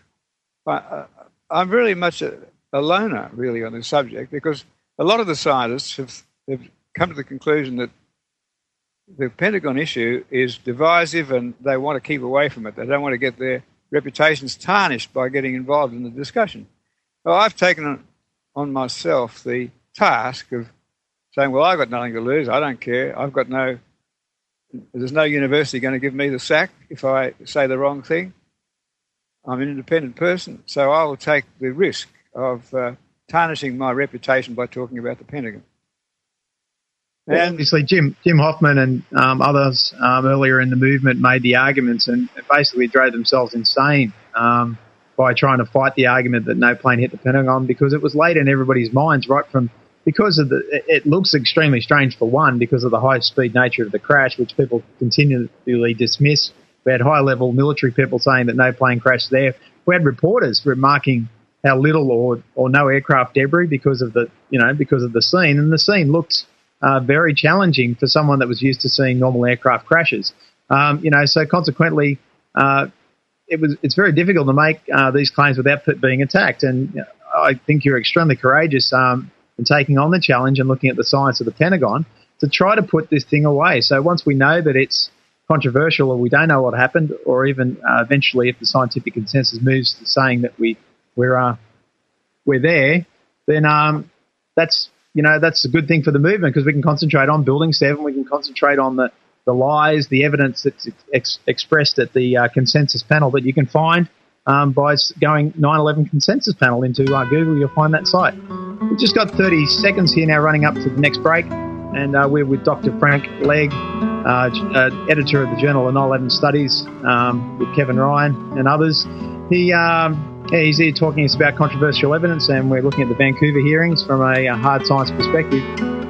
V: I'm very much a loner, really, on this subject, because a lot of the scientists have come to the conclusion that the Pentagon issue is divisive and they want to keep away from it. They don't want to get their reputations tarnished by getting involved in the discussion. Well, I've taken on myself the task of saying, well, I've got nothing to lose. I don't care. There's no university going to give me the sack if I say the wrong thing. I'm an independent person, so I will take the risk of tarnishing my reputation by talking about the Pentagon.
U: And obviously, Jim Hoffman and others earlier in the movement made the arguments and basically drove themselves insane by trying to fight the argument that no plane hit the Pentagon, because it was laid in everybody's minds it looks extremely strange, for one, because of the high-speed nature of the crash, which people continually dismiss. We had high-level military people saying that no plane crashed there. We had reporters remarking how little or no aircraft debris because of the scene, and the scene looked very challenging for someone that was used to seeing normal aircraft crashes. So consequently, it's very difficult to make these claims without being attacked. And I think you're extremely courageous in taking on the challenge and looking at the science of the Pentagon to try to put this thing away. So once we know that it's controversial, or we don't know what happened, or even eventually if the scientific consensus moves to saying that we're there, then that's a good thing for the movement, because we can concentrate on Building 7, we can concentrate on the lies, the evidence that's expressed at the consensus panel that you can find by going 9/11 consensus panel into Google. You'll find that site. We've just got 30 seconds here now running up to the next break, and we're with Dr. Frank Legg, editor of the Journal of 9/11 Studies, with Kevin Ryan and others. He's here talking to us about controversial evidence, and we're looking at the Vancouver hearings from a hard science perspective.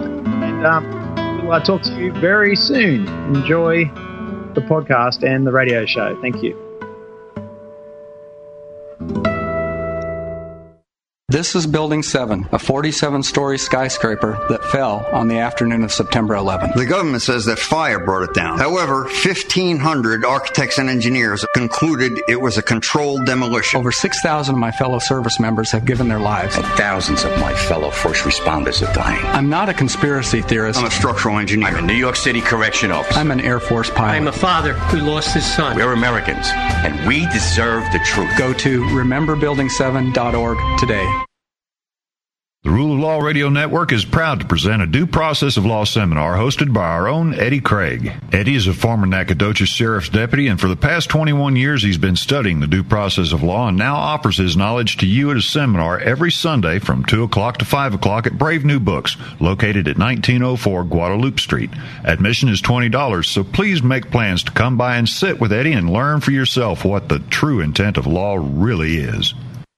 U: And we'll talk to you very soon. Enjoy the podcast and the radio show. Thank you.
I: This is Building 7, a 47-story skyscraper that fell on the afternoon of September 11th.
J: The government says that fire brought it down. However, 1,500 architects and engineers concluded it was a controlled demolition.
I: Over 6,000 of my fellow service members have given their lives.
W: And thousands of my fellow first responders are dying.
I: I'm not a conspiracy theorist.
J: I'm a structural engineer.
W: I'm a New York City correction officer.
I: I'm an Air Force pilot.
X: I'm a father who lost his son.
W: We're Americans, and we deserve the truth.
I: Go to rememberbuilding7.org today.
Y: The Rule of Law Radio Network is proud to present a due process of law seminar hosted by our own Eddie Craig. Eddie is a former Nacogdoches Sheriff's deputy, and for the past 21 years he's been studying the due process of law and now offers his knowledge to you at a seminar every Sunday from 2 o'clock to 5 o'clock at Brave New Books, located at 1904 Guadalupe Street. Admission is $20, so please make plans to come by and sit with Eddie and learn for yourself what the true intent of law really is.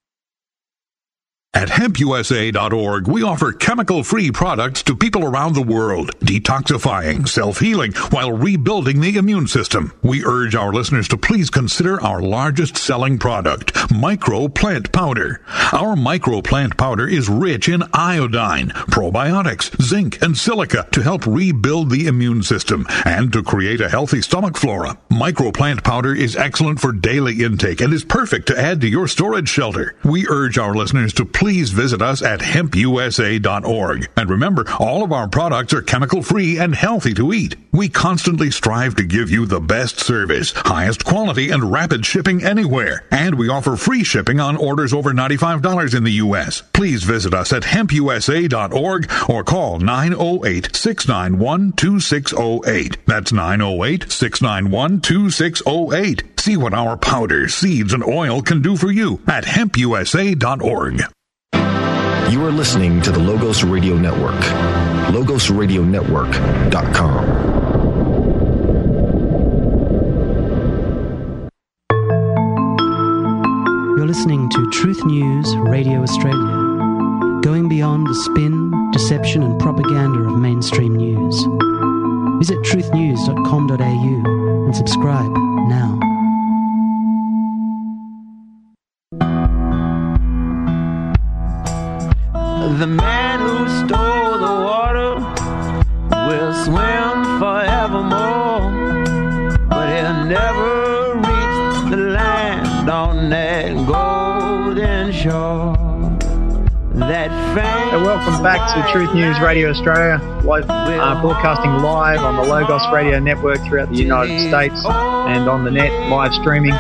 L: At hempusa.org, we offer chemical-free products to people around the world, detoxifying, self-healing, while rebuilding the immune system. We urge our listeners to please consider our largest-selling product, Micro Plant Powder. Our Micro Plant Powder is rich in iodine, probiotics, zinc, and silica to help rebuild the immune system and to create a healthy stomach flora. Micro Plant Powder is excellent for daily intake and is perfect to add to your storage shelter. We urge our listeners to please visit us at hempusa.org. And remember, all of our products are chemical-free and healthy to eat. We constantly strive to give you the best service, highest quality, and rapid shipping anywhere. And we offer free shipping on orders over $95 in the U.S. Please visit us at hempusa.org or call 908-691-2608. That's 908-691-2608. See what our powder, seeds, and oil can do for you at hempusa.org.
Z: You are listening to the Logos Radio Network. LogosRadioNetwork.com.
C: You're listening to Truth News Radio Australia, going beyond the spin, deception and propaganda of mainstream news. Visit truthnews.com.au and subscribe now.
H: The man who stole the water will swim forevermore, but he'll never reach the land on that golden shore.
U: Welcome back to Truth News Radio Australia, broadcasting live on the Logos Radio Network throughout the United States and on the net, live streaming.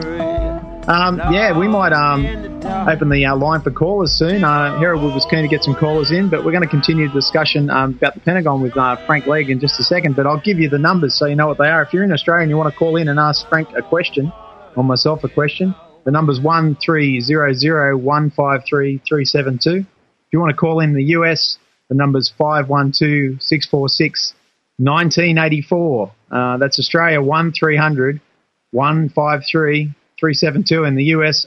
U: We might open the line for callers soon. Hereward was keen to get some callers in, but we're going to continue the discussion about the Pentagon with Frank Legg in just a second. But I'll give you the numbers so you know what they are. If you're in Australia and you want to call in and ask Frank a question, or myself a question, the number's 1-300-153-372. If you want to call in the US, the number's 512-646-1984. That's Australia, 1-300-153-372, and the US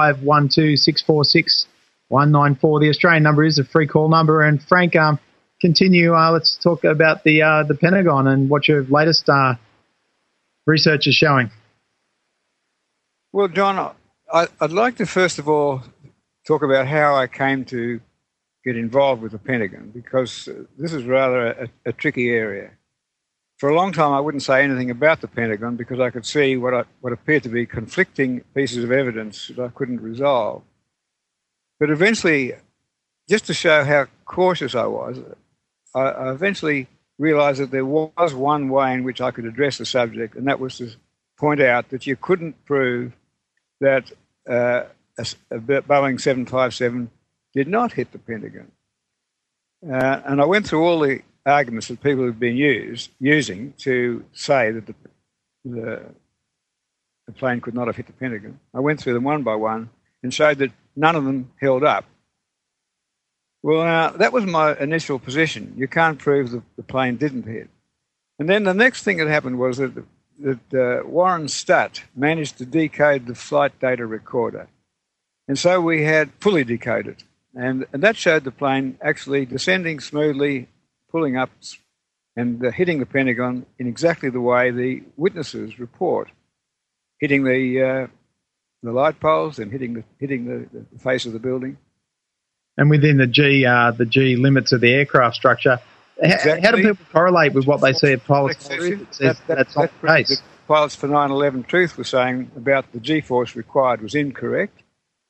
U: 512-646-194. The Australian number is a free call number. And Frank, continue. Let's talk about the Pentagon and what your latest research is showing.
V: Well, John, I'd like to first of all talk about how I came to get involved with the Pentagon, because this is rather a tricky area. For a long time, I wouldn't say anything about the Pentagon because I could see what appeared to be conflicting pieces of evidence that I couldn't resolve. But eventually, just to show how cautious I was, I eventually realized that there was one way in which I could address the subject, and that was to point out that you couldn't prove that a Boeing 757 did not hit the Pentagon. And I went through all the arguments that people have been using to say that the plane could not have hit the Pentagon. I went through them one by one and showed that none of them held up. Well, that was my initial position. You can't prove that the plane didn't hit. And then the next thing that happened was that Warren Stutt managed to decode the flight data recorder. And so we had fully decoded. And that showed the plane actually descending smoothly, pulling up and hitting the Pentagon in exactly the way the witnesses report, hitting the light poles and hitting the face of the building.
U: and within the G limits of the aircraft structure. Exactly. How do people correlate with what they see at Pilots for Truth? It says that's not the case.
V: The Pilots for 9/11 Truth were saying about the G-force required was incorrect.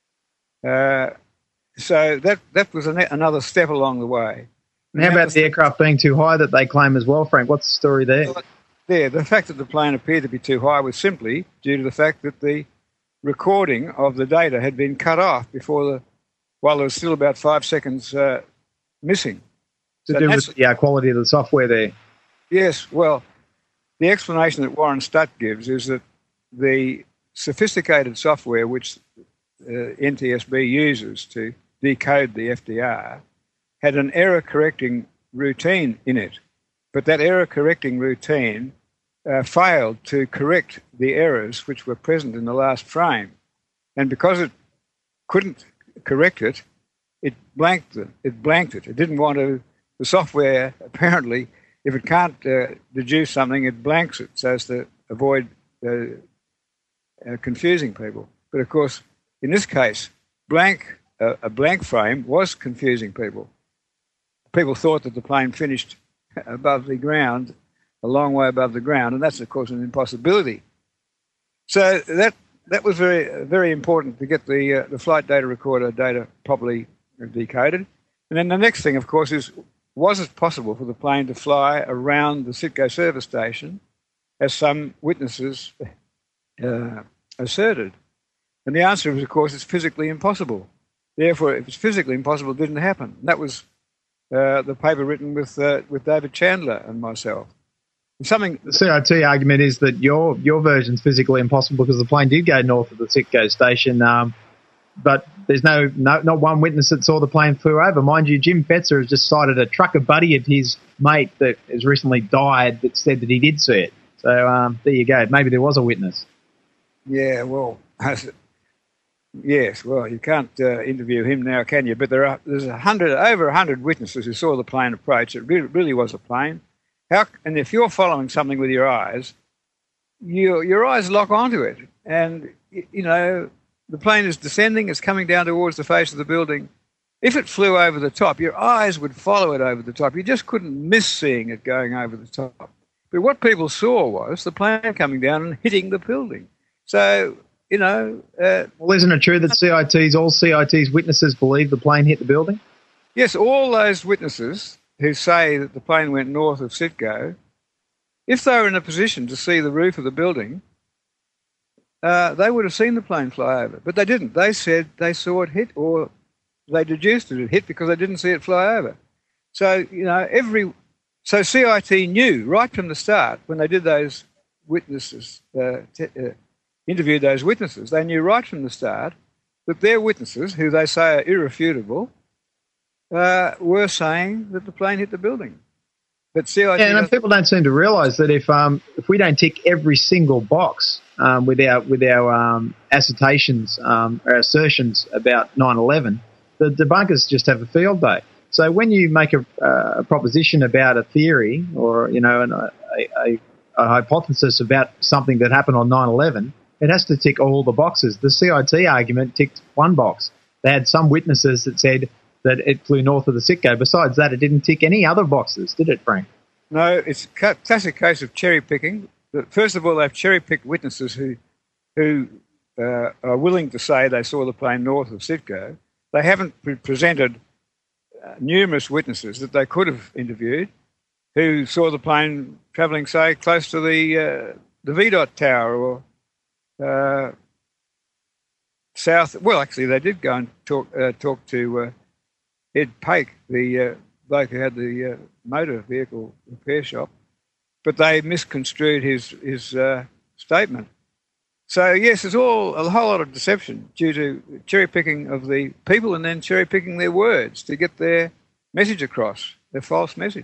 V: So that was another step along the way.
U: And how about the aircraft being too high that they claim as well, Frank? What's the story there?
V: The fact that the plane appeared to be too high was simply due to the fact that the recording of the data had been cut off while there was still about 5 seconds missing.
U: To do with the quality of the software there?
V: Yes, well, the explanation that Warren Stutt gives is that the sophisticated software which NTSB uses to decode the FDR had an error-correcting routine in it, but that error-correcting routine failed to correct the errors which were present in the last frame. And because it couldn't correct it, it blanked it. It didn't want to... The software, apparently, if it can't deduce something, it blanks it so as to avoid confusing people. But, of course, in this case, a blank frame was confusing people. People thought that the plane finished above the ground, a long way above the ground, and that's, of course, an impossibility. So that was very, very important to get the flight data recorder data properly decoded. And then the next thing, of course, is was it possible for the plane to fly around the Sitco service station, as some witnesses asserted? And the answer is, of course, it's physically impossible. Therefore, if it's physically impossible, it didn't happen. And that was the paper written with David Chandler and myself. And
U: the CIT argument is that your version's physically impossible because the plane did go north of the Sitco station, but there's not one witness that saw the plane flew over. Mind you, Jim Fetzer has just cited a trucker buddy of his mate that has recently died that said that he did see it. So there you go. Maybe there was a witness.
V: Yeah, well, yes, well, you can't interview him now, can you? But there's over 100 witnesses who saw the plane approach. It really was a plane. And if you're following something with your eyes, your eyes lock onto it. And, you know, the plane is descending, it's coming down towards the face of the building. If it flew over the top, your eyes would follow it over the top. You just couldn't miss seeing it going over the top. But what people saw was the plane coming down and hitting the building. So, you know...
U: well, isn't it true that all CIT's witnesses believe the plane hit the building?
V: Yes, all those witnesses who say that the plane went north of Sitco, if they were in a position to see the roof of the building, they would have seen the plane fly over. But they didn't. They said they saw it hit, or they deduced it hit because they didn't see it fly over. So, you know, so CIT knew right from the start when they did those witnesses, interviewed those witnesses, they knew right from the start that their witnesses, who they say are irrefutable, were saying that the plane hit the building. But CIT...
U: Yeah, and people don't seem to realise that if we don't tick every single box with our assertions, our assertions about 9/11, the debunkers just have a field day. So when you make a proposition about a theory or, you know, a hypothesis about something that happened on 9/11, it has to tick all the boxes. The CIT argument ticked one box. They had some witnesses that said that it flew north of the Sitco. Besides that, it didn't tick any other boxes, did it, Frank?
V: No, it's a classic case of cherry-picking. First of all, they've cherry-picked witnesses who are willing to say they saw the plane north of Sitco. They haven't presented numerous witnesses that they could have interviewed who saw the plane travelling, say, close to the VDOT tower or south. Well, actually, they did go and talk to Ed Pake, the bloke who had the motor vehicle repair shop, but they misconstrued his statement. So, yes, it's a whole lot of deception due to cherry-picking of the people and then cherry-picking their words to get their message across, their false message.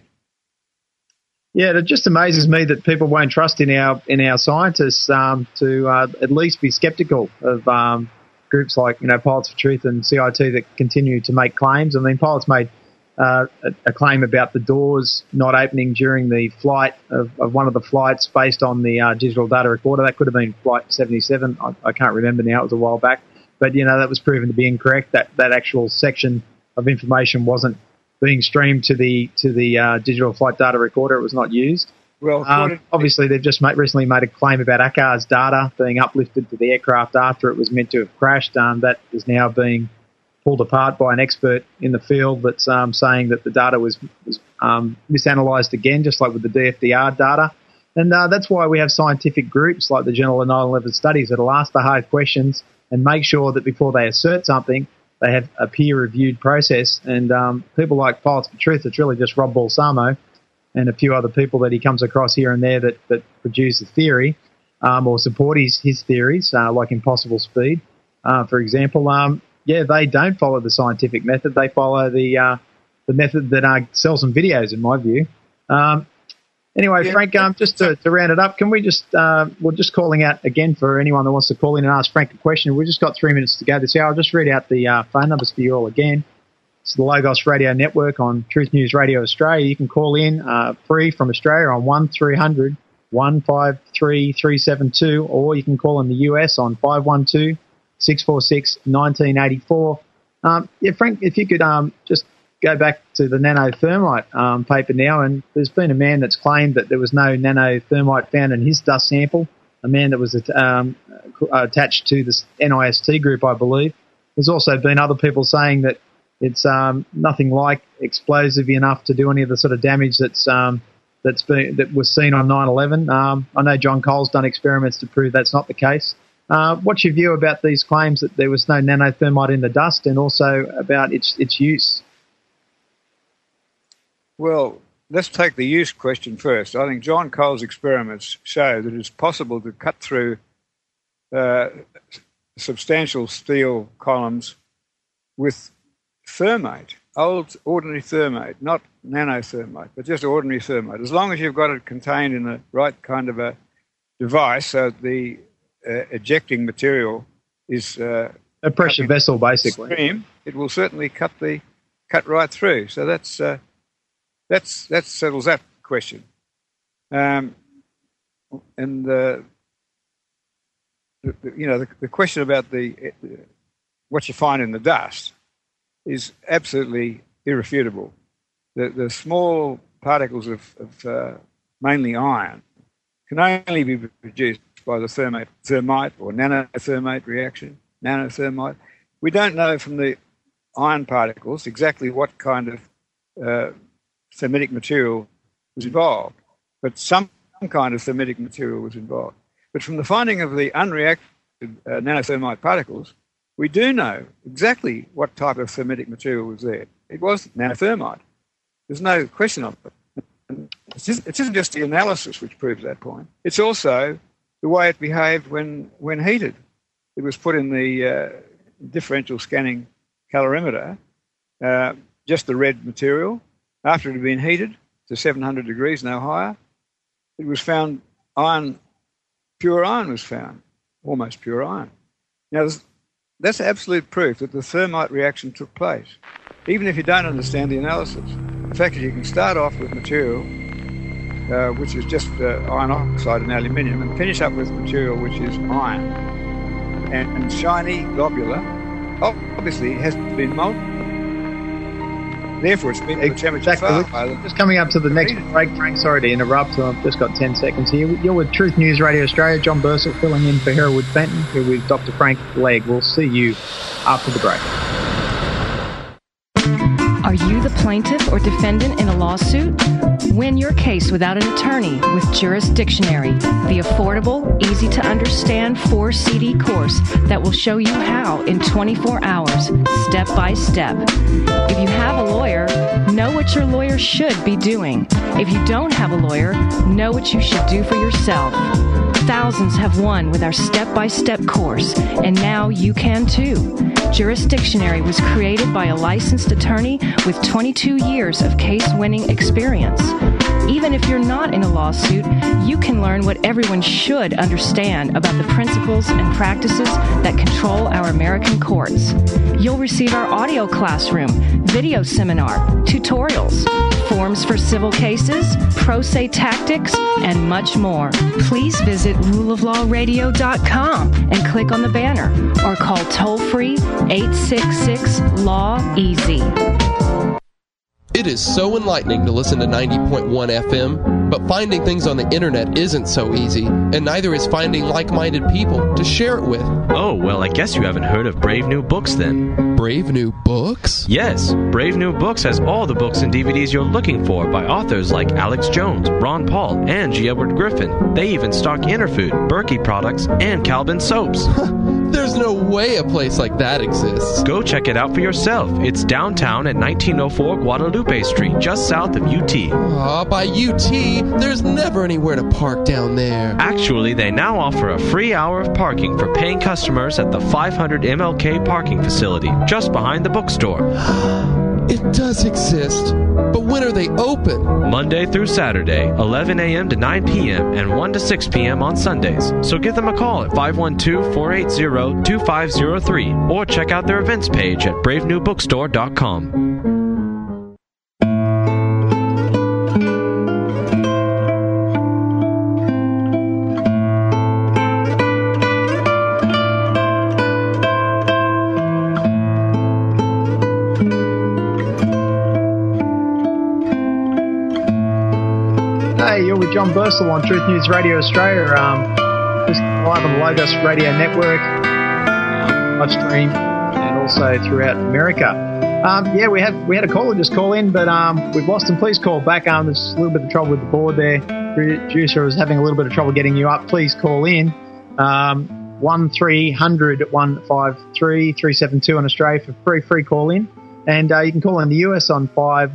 U: Yeah, it just amazes me that people won't trust in our scientists to at least be sceptical of groups like, you know, Pilots for Truth and CIT that continue to make claims. I mean, Pilots made a claim about the doors not opening during the flight of one of the flights based on the digital data recorder. That could have been Flight 77. I can't remember now. It was a while back. But, you know, that was proven to be incorrect. That actual section of information wasn't being streamed to the digital flight data recorder. It was not used.
V: Well,
U: obviously, they've just recently made a claim about ACAR's data being uplifted to the aircraft after it was meant to have crashed. That is now being pulled apart by an expert in the field that's saying that the data was misanalyzed again, just like with the DFDR data. And that's why we have scientific groups like the Journal of 9/11 Studies that'll ask the hard questions and make sure that before they assert something, they have a peer-reviewed process. And people like Pilots for Truth, it's really just Rob Balsamo and a few other people that he comes across here and there that produce a theory or support his theories, like Impossible Speed, for example. They don't follow the scientific method. They follow the method that sells some videos, in my view. Anyway, Frank, just to round it up, can we just we're just calling out again for anyone that wants to call in and ask Frank a question. We've just got 3 minutes to go this hour. I'll just read out the phone numbers for you all again. It's the Logos Radio Network on Truth News Radio Australia. You can call in free from Australia on 1300 153 372, or you can call in the US on 512-646-1984. Frank, if you could just go back to the nanothermite paper now, and there's been a man that's claimed that there was no nanothermite found in his dust sample, a man that was attached to this NIST group, I believe. There's also been other people saying that it's nothing like explosive enough to do any of the sort of damage that was seen on 9/11. I know John Cole's done experiments to prove that's not the case. What's your view about these claims that there was no nanothermite in the dust, and also about its use?
V: Well, let's take the use question first. I think John Cole's experiments show that it's possible to cut through substantial steel columns with thermate, old ordinary thermate, not nanothermite, but just ordinary thermate, as long as you've got it contained in the right kind of a device, so the ejecting material is a
U: pressure vessel, basically.
V: Stream, it will certainly cut right through. So that settles that question. And the question about what you find in the dust is absolutely irrefutable. The small particles of mainly iron can only be produced by the thermite or nanothermate reaction, nanothermite. We don't know from the iron particles exactly what kind of thermitic material was involved, but some kind of thermitic material was involved. But from the finding of the unreacted nanothermite particles, we do know exactly what type of thermitic material was there. It was nanothermite. There's no question of it. It isn't just the analysis which proves that point. It's also the way it behaved when heated. It was put in the differential scanning calorimeter, just the red material. After it had been heated to 700 degrees, no higher, it was found pure iron was found, almost pure iron. Now, that's absolute proof that the thermite reaction took place, even if you don't understand the analysis. The fact that you can start off with material which is just iron oxide and aluminium, and finish up with material which is iron and shiny, globular, obviously it has been molten. Therefore, it's been
U: exactly. Just coming up to the next break, Frank. Sorry to interrupt. I've just got 10 seconds here. You're with Truth News Radio Australia. John Bursell filling in for Hereward Fenton. Here with Dr. Frank Legg. We'll see you after the break.
D: Are you the plaintiff or defendant in a lawsuit? Win your case without an attorney with Jurisdictionary, the affordable, easy-to-understand 4-CD course that will show you how in 24 hours, step by step. If you have a lawyer, know what your lawyer should be doing. If you don't have a lawyer, know what you should do for yourself. Thousands have won with our step-by-step course, and now you can too. Jurisdictionary was created by a licensed attorney with 22 years of case-winning experience. Even if you're not in a lawsuit, you can learn what everyone should understand about the principles and practices that control our American courts. You'll receive our audio classroom, video seminar, tutorials, forms for civil cases, pro se tactics, and much more. Please visit ruleoflawradio.com and click on the banner or call toll-free 866-LAW-EASY.
F: It is so enlightening to listen to 90.1 FM, but finding things on the internet isn't so easy, and neither is finding like-minded people to share it with.
K: Oh, well, I guess you haven't heard of Brave New Books then.
F: Brave New Books?
K: Yes, Brave New Books has all the books and DVDs you're looking for by authors like Alex Jones, Ron Paul, and G. Edward Griffin. They even stock Interfood, Berkey products, and Calvin soaps.
F: There's no way a place like that exists.
K: Go check it out for yourself. It's downtown at 1904 Guadalupe Street, just south of UT.
F: By UT, there's never anywhere to park down there.
K: Actually, they now offer a free hour of parking for paying customers at the 500 MLK parking facility, just behind the bookstore.
F: It does exist, but when are they open?
K: Monday through Saturday, 11 a.m. to 9 p.m. and 1 to 6 p.m. on Sundays. So give them a call at 512-480-2503 or check out their events page at bravenewbookstore.com.
U: Hey, you're with John Bursell on Truth News Radio Australia. Just live on the Logos Radio Network, live stream, and also throughout America. We had a caller just call in, but we've lost him. Please call back. There's a little bit of trouble with the board there. Producer was having a little bit of trouble getting you up. Please call in 1-300-153-372 in Australia for free call in. And you can call in the US on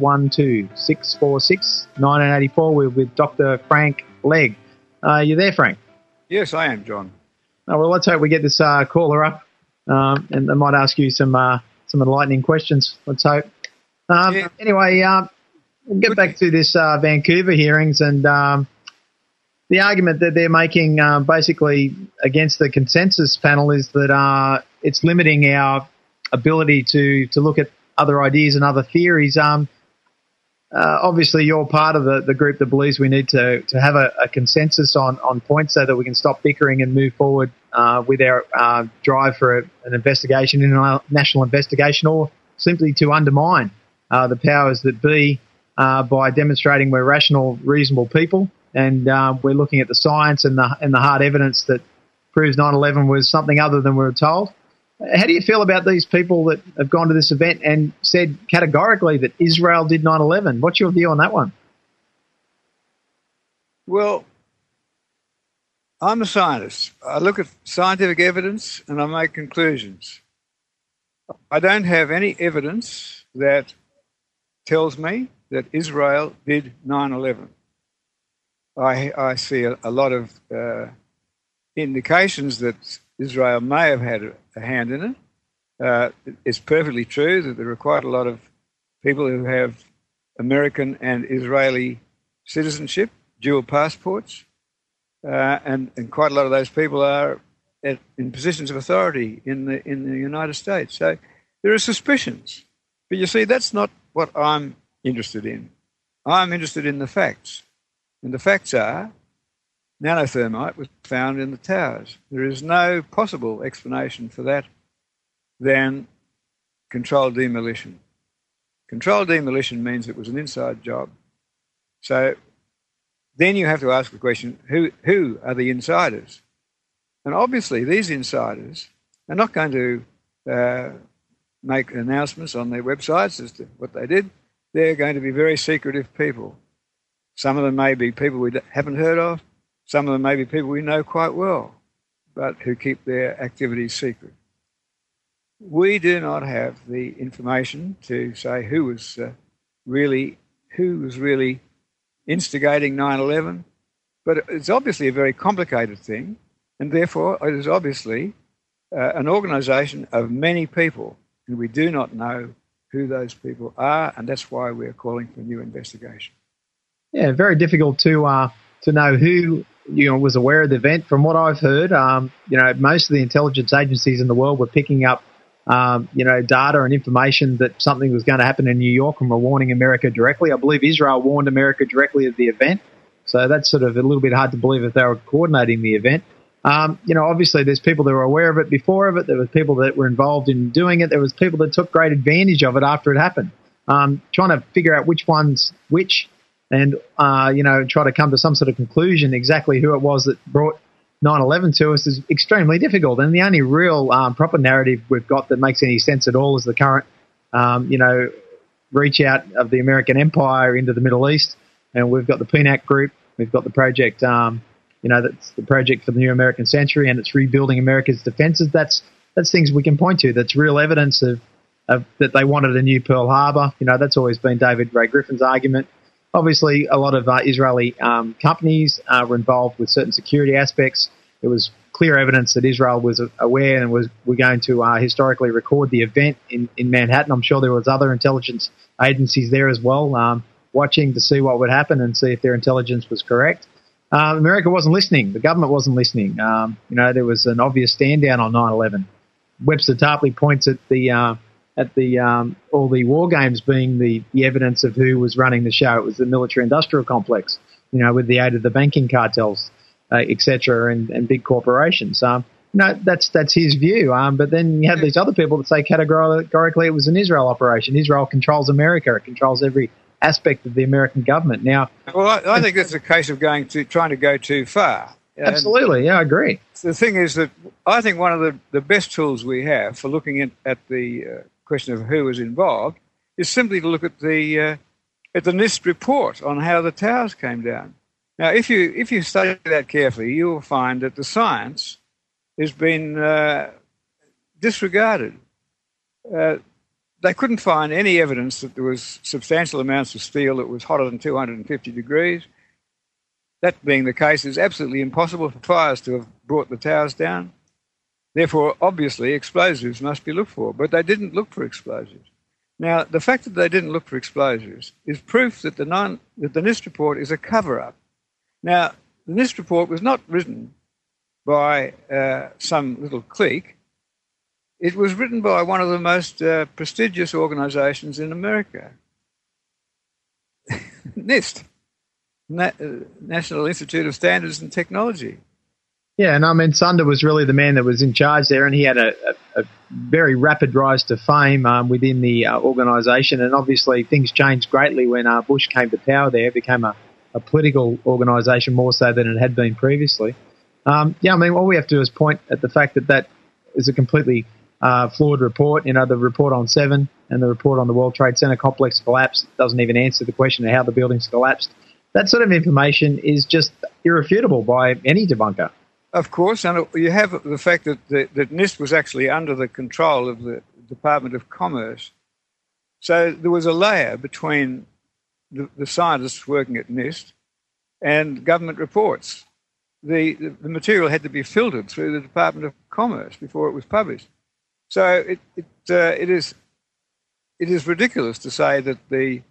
U: 512-646-1984. We're with Dr. Frank Legg. You there, Frank?
V: Yes, I am, John.
U: Well, let's hope we get this caller up, and they might ask you some enlightening questions. Let's hope. Anyway, we'll get back to this Vancouver hearings and the argument that they're making basically against the consensus panel is that it's limiting our ability to look at other ideas and other theories. Obviously, you're part of the group that believes we need to have a consensus on points so that we can stop bickering and move forward with our drive for an investigation, international investigation, or simply to undermine the powers that be by demonstrating we're rational, reasonable people, and we're looking at the science and the hard evidence that proves 9/11 was something other than we were told. How do you feel about these people that have gone to this event and said categorically that Israel did 9/11? What's your view on that one?
V: Well, I'm a scientist. I look at scientific evidence and I make conclusions. I don't have any evidence that tells me that Israel did 9/11. I see a lot of indications that Israel may have had a hand in it. It's perfectly true that there are quite a lot of people who have American and Israeli citizenship, dual passports, and quite a lot of those people are in positions of authority in the United States. So there are suspicions. But you see, that's not what I'm interested in. I'm interested in the facts. And the facts are nanothermite was found in the towers. There is no possible explanation for that than controlled demolition. Controlled demolition means it was an inside job. So then you have to ask the question, who are the insiders? And obviously these insiders are not going to make announcements on their websites as to what they did. They're going to be very secretive people. Some of them may be people we haven't heard of. Some of them may be people we know quite well, but who keep their activities secret. We do not have the information to say who was really instigating 9/11, but it's obviously a very complicated thing, and therefore it is obviously an organisation of many people, and we do not know who those people are, and that's why we're calling for a new investigation.
U: Yeah, very difficult to know who was aware of the event. From what I've heard, most of the intelligence agencies in the world were picking up data and information that something was going to happen in New York and were warning America directly. I believe Israel warned America directly of the event. So that's sort of a little bit hard to believe if they were coordinating the event. Obviously there's people that were aware of it before of it. There were people that were involved in doing it. There was people that took great advantage of it after it happened. Trying to figure out which one's which and, try to come to some sort of conclusion exactly who it was that brought 9/11 to us is extremely difficult. And the only real proper narrative we've got that makes any sense at all is the current, reach out of the American empire into the Middle East. And we've got the PNAC group. We've got the project, that's the project for the new American century, and it's rebuilding America's defenses. That's things we can point to. That's real evidence of that they wanted a new Pearl Harbor. That's always been David Ray Griffin's argument. Obviously, a lot of Israeli companies were involved with certain security aspects. It was clear evidence that Israel was aware and were going to historically record the event in Manhattan. I'm sure there was other intelligence agencies there as well, watching to see what would happen and see if their intelligence was correct. America wasn't listening. The government wasn't listening. There was an obvious stand down on 9/11. Webster Tarpley points at all the war games being the evidence of who was running the show. It was the military-industrial complex, with the aid of the banking cartels, etc., and big corporations. That's his view. But then you have these other people that say categorically it was an Israel operation. Israel controls America. It controls every aspect of the American government. Now,
V: well, I think that's a case of trying to go too far.
U: Absolutely, yeah, I agree.
V: The thing is that I think one of the best tools we have for looking at the question of who was involved is simply to look at the NIST report on how the towers came down. Now, if you study that carefully, you will find that the science has been disregarded. They couldn't find any evidence that there was substantial amounts of steel that was hotter than 250 degrees. That being the case, it's absolutely impossible for fires to have brought the towers down. Therefore, obviously, explosives must be looked for. But they didn't look for explosives. Now, the fact that they didn't look for explosives is proof that the NIST report is a cover-up. Now, the NIST report was not written by some little clique. It was written by one of the most prestigious organizations in America, NIST, National Institute of Standards and Technology.
U: Yeah, and Sunder was really the man that was in charge there, and he had a very rapid rise to fame within the organisation. And obviously, things changed greatly when Bush came to power there. It became a political organisation more so than it had been previously. All we have to do is point at the fact that is a completely flawed report. The report on 7 and the report on the World Trade Center complex collapse doesn't even answer the question of how the buildings collapsed. That sort of information is just irrefutable by any debunker.
V: Of course, and you have the fact that NIST was actually under the control of the Department of Commerce. So there was a layer between the scientists working at NIST and government reports. The material had to be filtered through the Department of Commerce before it was published. So it is ridiculous to say that the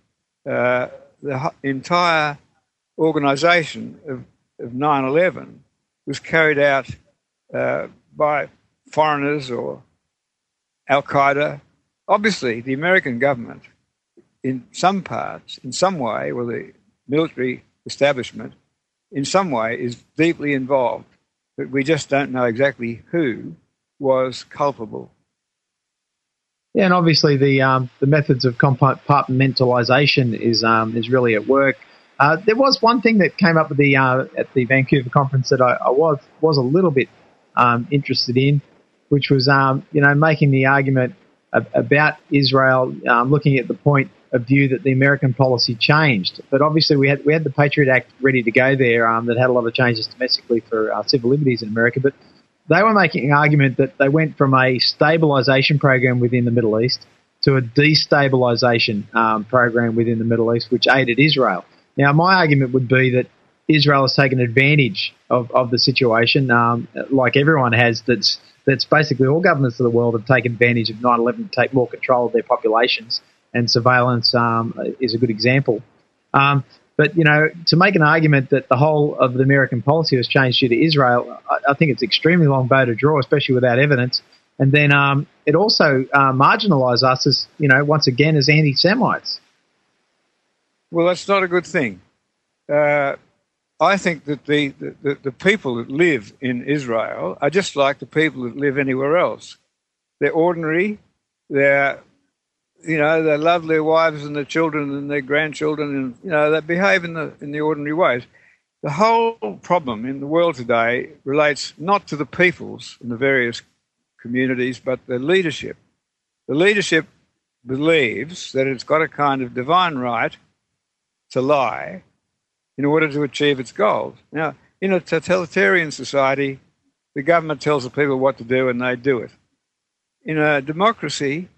V: entire organisation of 9/11 was carried out by foreigners or Al-Qaeda. Obviously, the American government, in some parts, in some way, or the military establishment, in some way, is deeply involved. But we just don't know exactly who was culpable.
U: Yeah, and obviously the methods of compartmentalization is really at work. There was one thing that came up at the Vancouver conference that I was a little bit interested in, which was making the argument about Israel, looking at the point of view that the American policy changed. But obviously we had the Patriot Act ready to go there that had a lot of changes domestically for civil liberties in America. But they were making an argument that they went from a stabilization program within the Middle East to a destabilization program within the Middle East, which aided Israel. Now, my argument would be that Israel has taken advantage of the situation, like everyone has. That's basically all governments of the world have taken advantage of 9/11 to take more control of their populations, and surveillance is a good example. But, to make an argument that the whole of the American policy has changed due to Israel, I think it's extremely long bow to draw, especially without evidence. And then it also marginalised us as, once again, as anti-Semites.
V: Well, that's not a good thing. I think that the people that live in Israel are just like the people that live anywhere else. They're ordinary. They love their wives and their children and their grandchildren, and they behave in the ordinary ways. The whole problem in the world today relates not to the peoples in the various communities, but the leadership. The leadership believes that it's got a kind of divine right to lie in order to achieve its goals. Now, in a totalitarian society, the government tells the people what to do and they do it. In a democracy,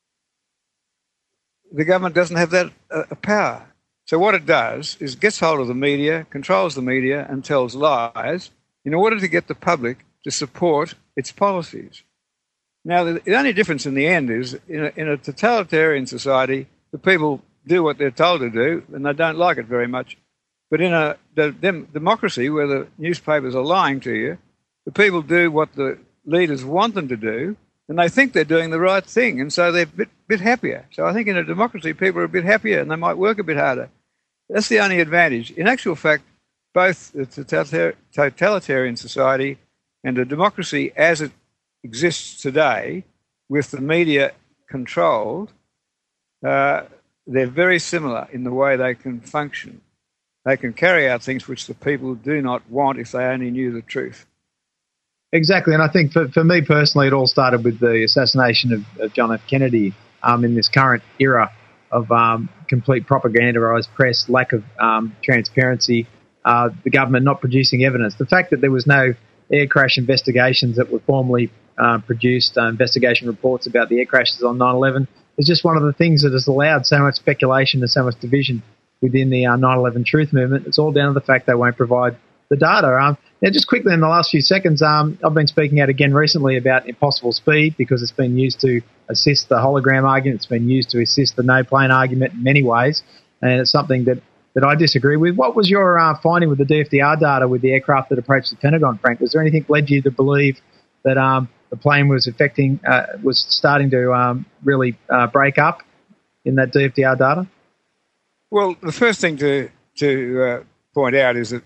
V: the government doesn't have that power. So what it does is gets hold of the media, controls the media, and tells lies in order to get the public to support its policies. Now, the only difference in the end is in a totalitarian society, the people do what they're told to do, and they don't like it very much. But in a democracy where the newspapers are lying to you, the people do what the leaders want them to do, and they think they're doing the right thing, and so they're a bit happier. So I think in a democracy, people are a bit happier, and they might work a bit harder. That's the only advantage. In actual fact, both the totalitarian society and a democracy as it exists today, with the media controlled, they're very similar in the way they can function. They can carry out things which the people do not want if they only knew the truth.
U: Exactly, and I think for me personally, it all started with the assassination of John F. Kennedy in this current era of complete propagandized press, lack of transparency, the government not producing evidence. The fact that there was no air crash investigations that were formally produced, investigation reports about the air crashes on 9/11, is just one of the things that has allowed so much speculation and so much division within the 9/11 truth movement. It's all down to the fact they won't provide the data. Now, just quickly in the last few seconds, I've been speaking out again recently about impossible speed because it's been used to assist the hologram argument. It's been used to assist the no-plane argument in many ways, and it's something that I disagree with. What was your finding with the DFDR data with the aircraft that approached the Pentagon, Frank? Was there anything that led you to believe that the plane was starting to really break up in that DFDR data?
V: Well, the first thing to point out is that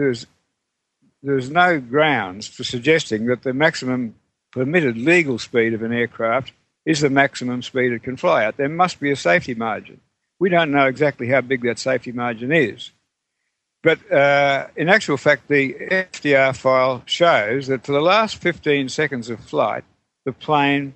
V: there's no grounds for suggesting that the maximum permitted legal speed of an aircraft is the maximum speed it can fly at. There must be a safety margin. We don't know exactly how big that safety margin is. But in actual fact, the FDR file shows that for the last 15 seconds of flight, the plane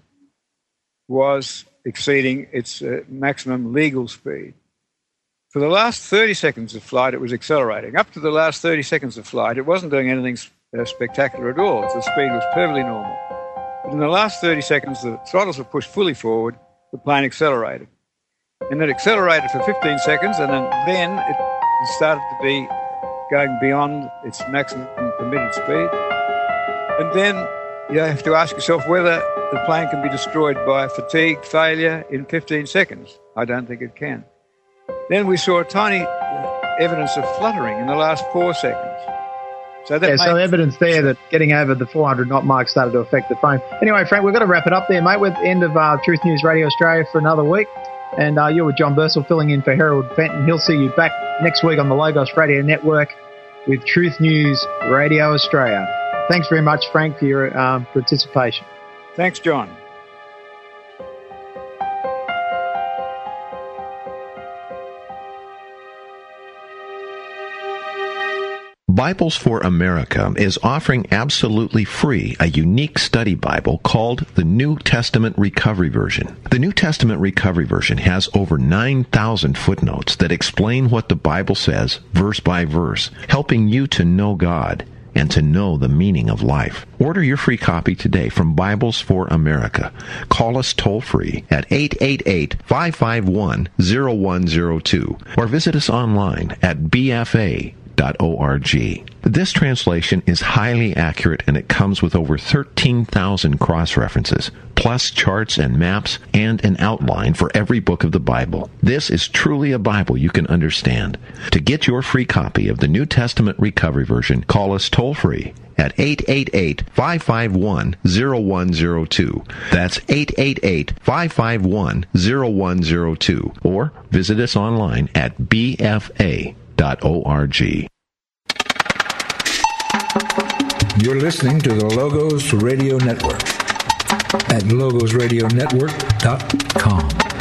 V: was exceeding its maximum legal speed. For the last 30 seconds of flight, it was accelerating. Up to the last 30 seconds of flight, it wasn't doing anything spectacular at all. The speed was perfectly normal. But in the last 30 seconds, the throttles were pushed fully forward, the plane accelerated. And it accelerated for 15 seconds, and then it started to be going beyond its maximum permitted speed. And then you have to ask yourself whether the plane can be destroyed by fatigue, failure in 15 seconds. I don't think it can. Then we saw tiny evidence of fluttering in the last 4 seconds. So
U: evidence there that getting over the 400 knot mark started to affect the frame. Anyway, Frank, we've got to wrap it up there, mate. We're at the end of Truth News Radio Australia for another week. And you're with John Bursell filling in for Harold Fenton. He'll see you back next week on the Logos Radio Network with Truth News Radio Australia. Thanks very much, Frank, for your participation.
V: Thanks, John.
S: Bibles for America is offering absolutely free a unique study Bible called the New Testament Recovery Version. The New Testament Recovery Version has over 9,000 footnotes that explain what the Bible says, verse by verse, helping you to know God and to know the meaning of life. Order your free copy today from Bibles for America. Call us toll-free at 888-551-0102 or visit us online at bfa.org. This translation is highly accurate, and it comes with over 13,000 cross-references, plus charts and maps, and an outline for every book of the Bible. This is truly a Bible you can understand. To get your free copy of the New Testament Recovery Version, call us toll-free at 888-551-0102. That's 888-551-0102. Or visit us online at bfa.org.
E: You're listening to the Logos Radio Network at logosradionetwork.com.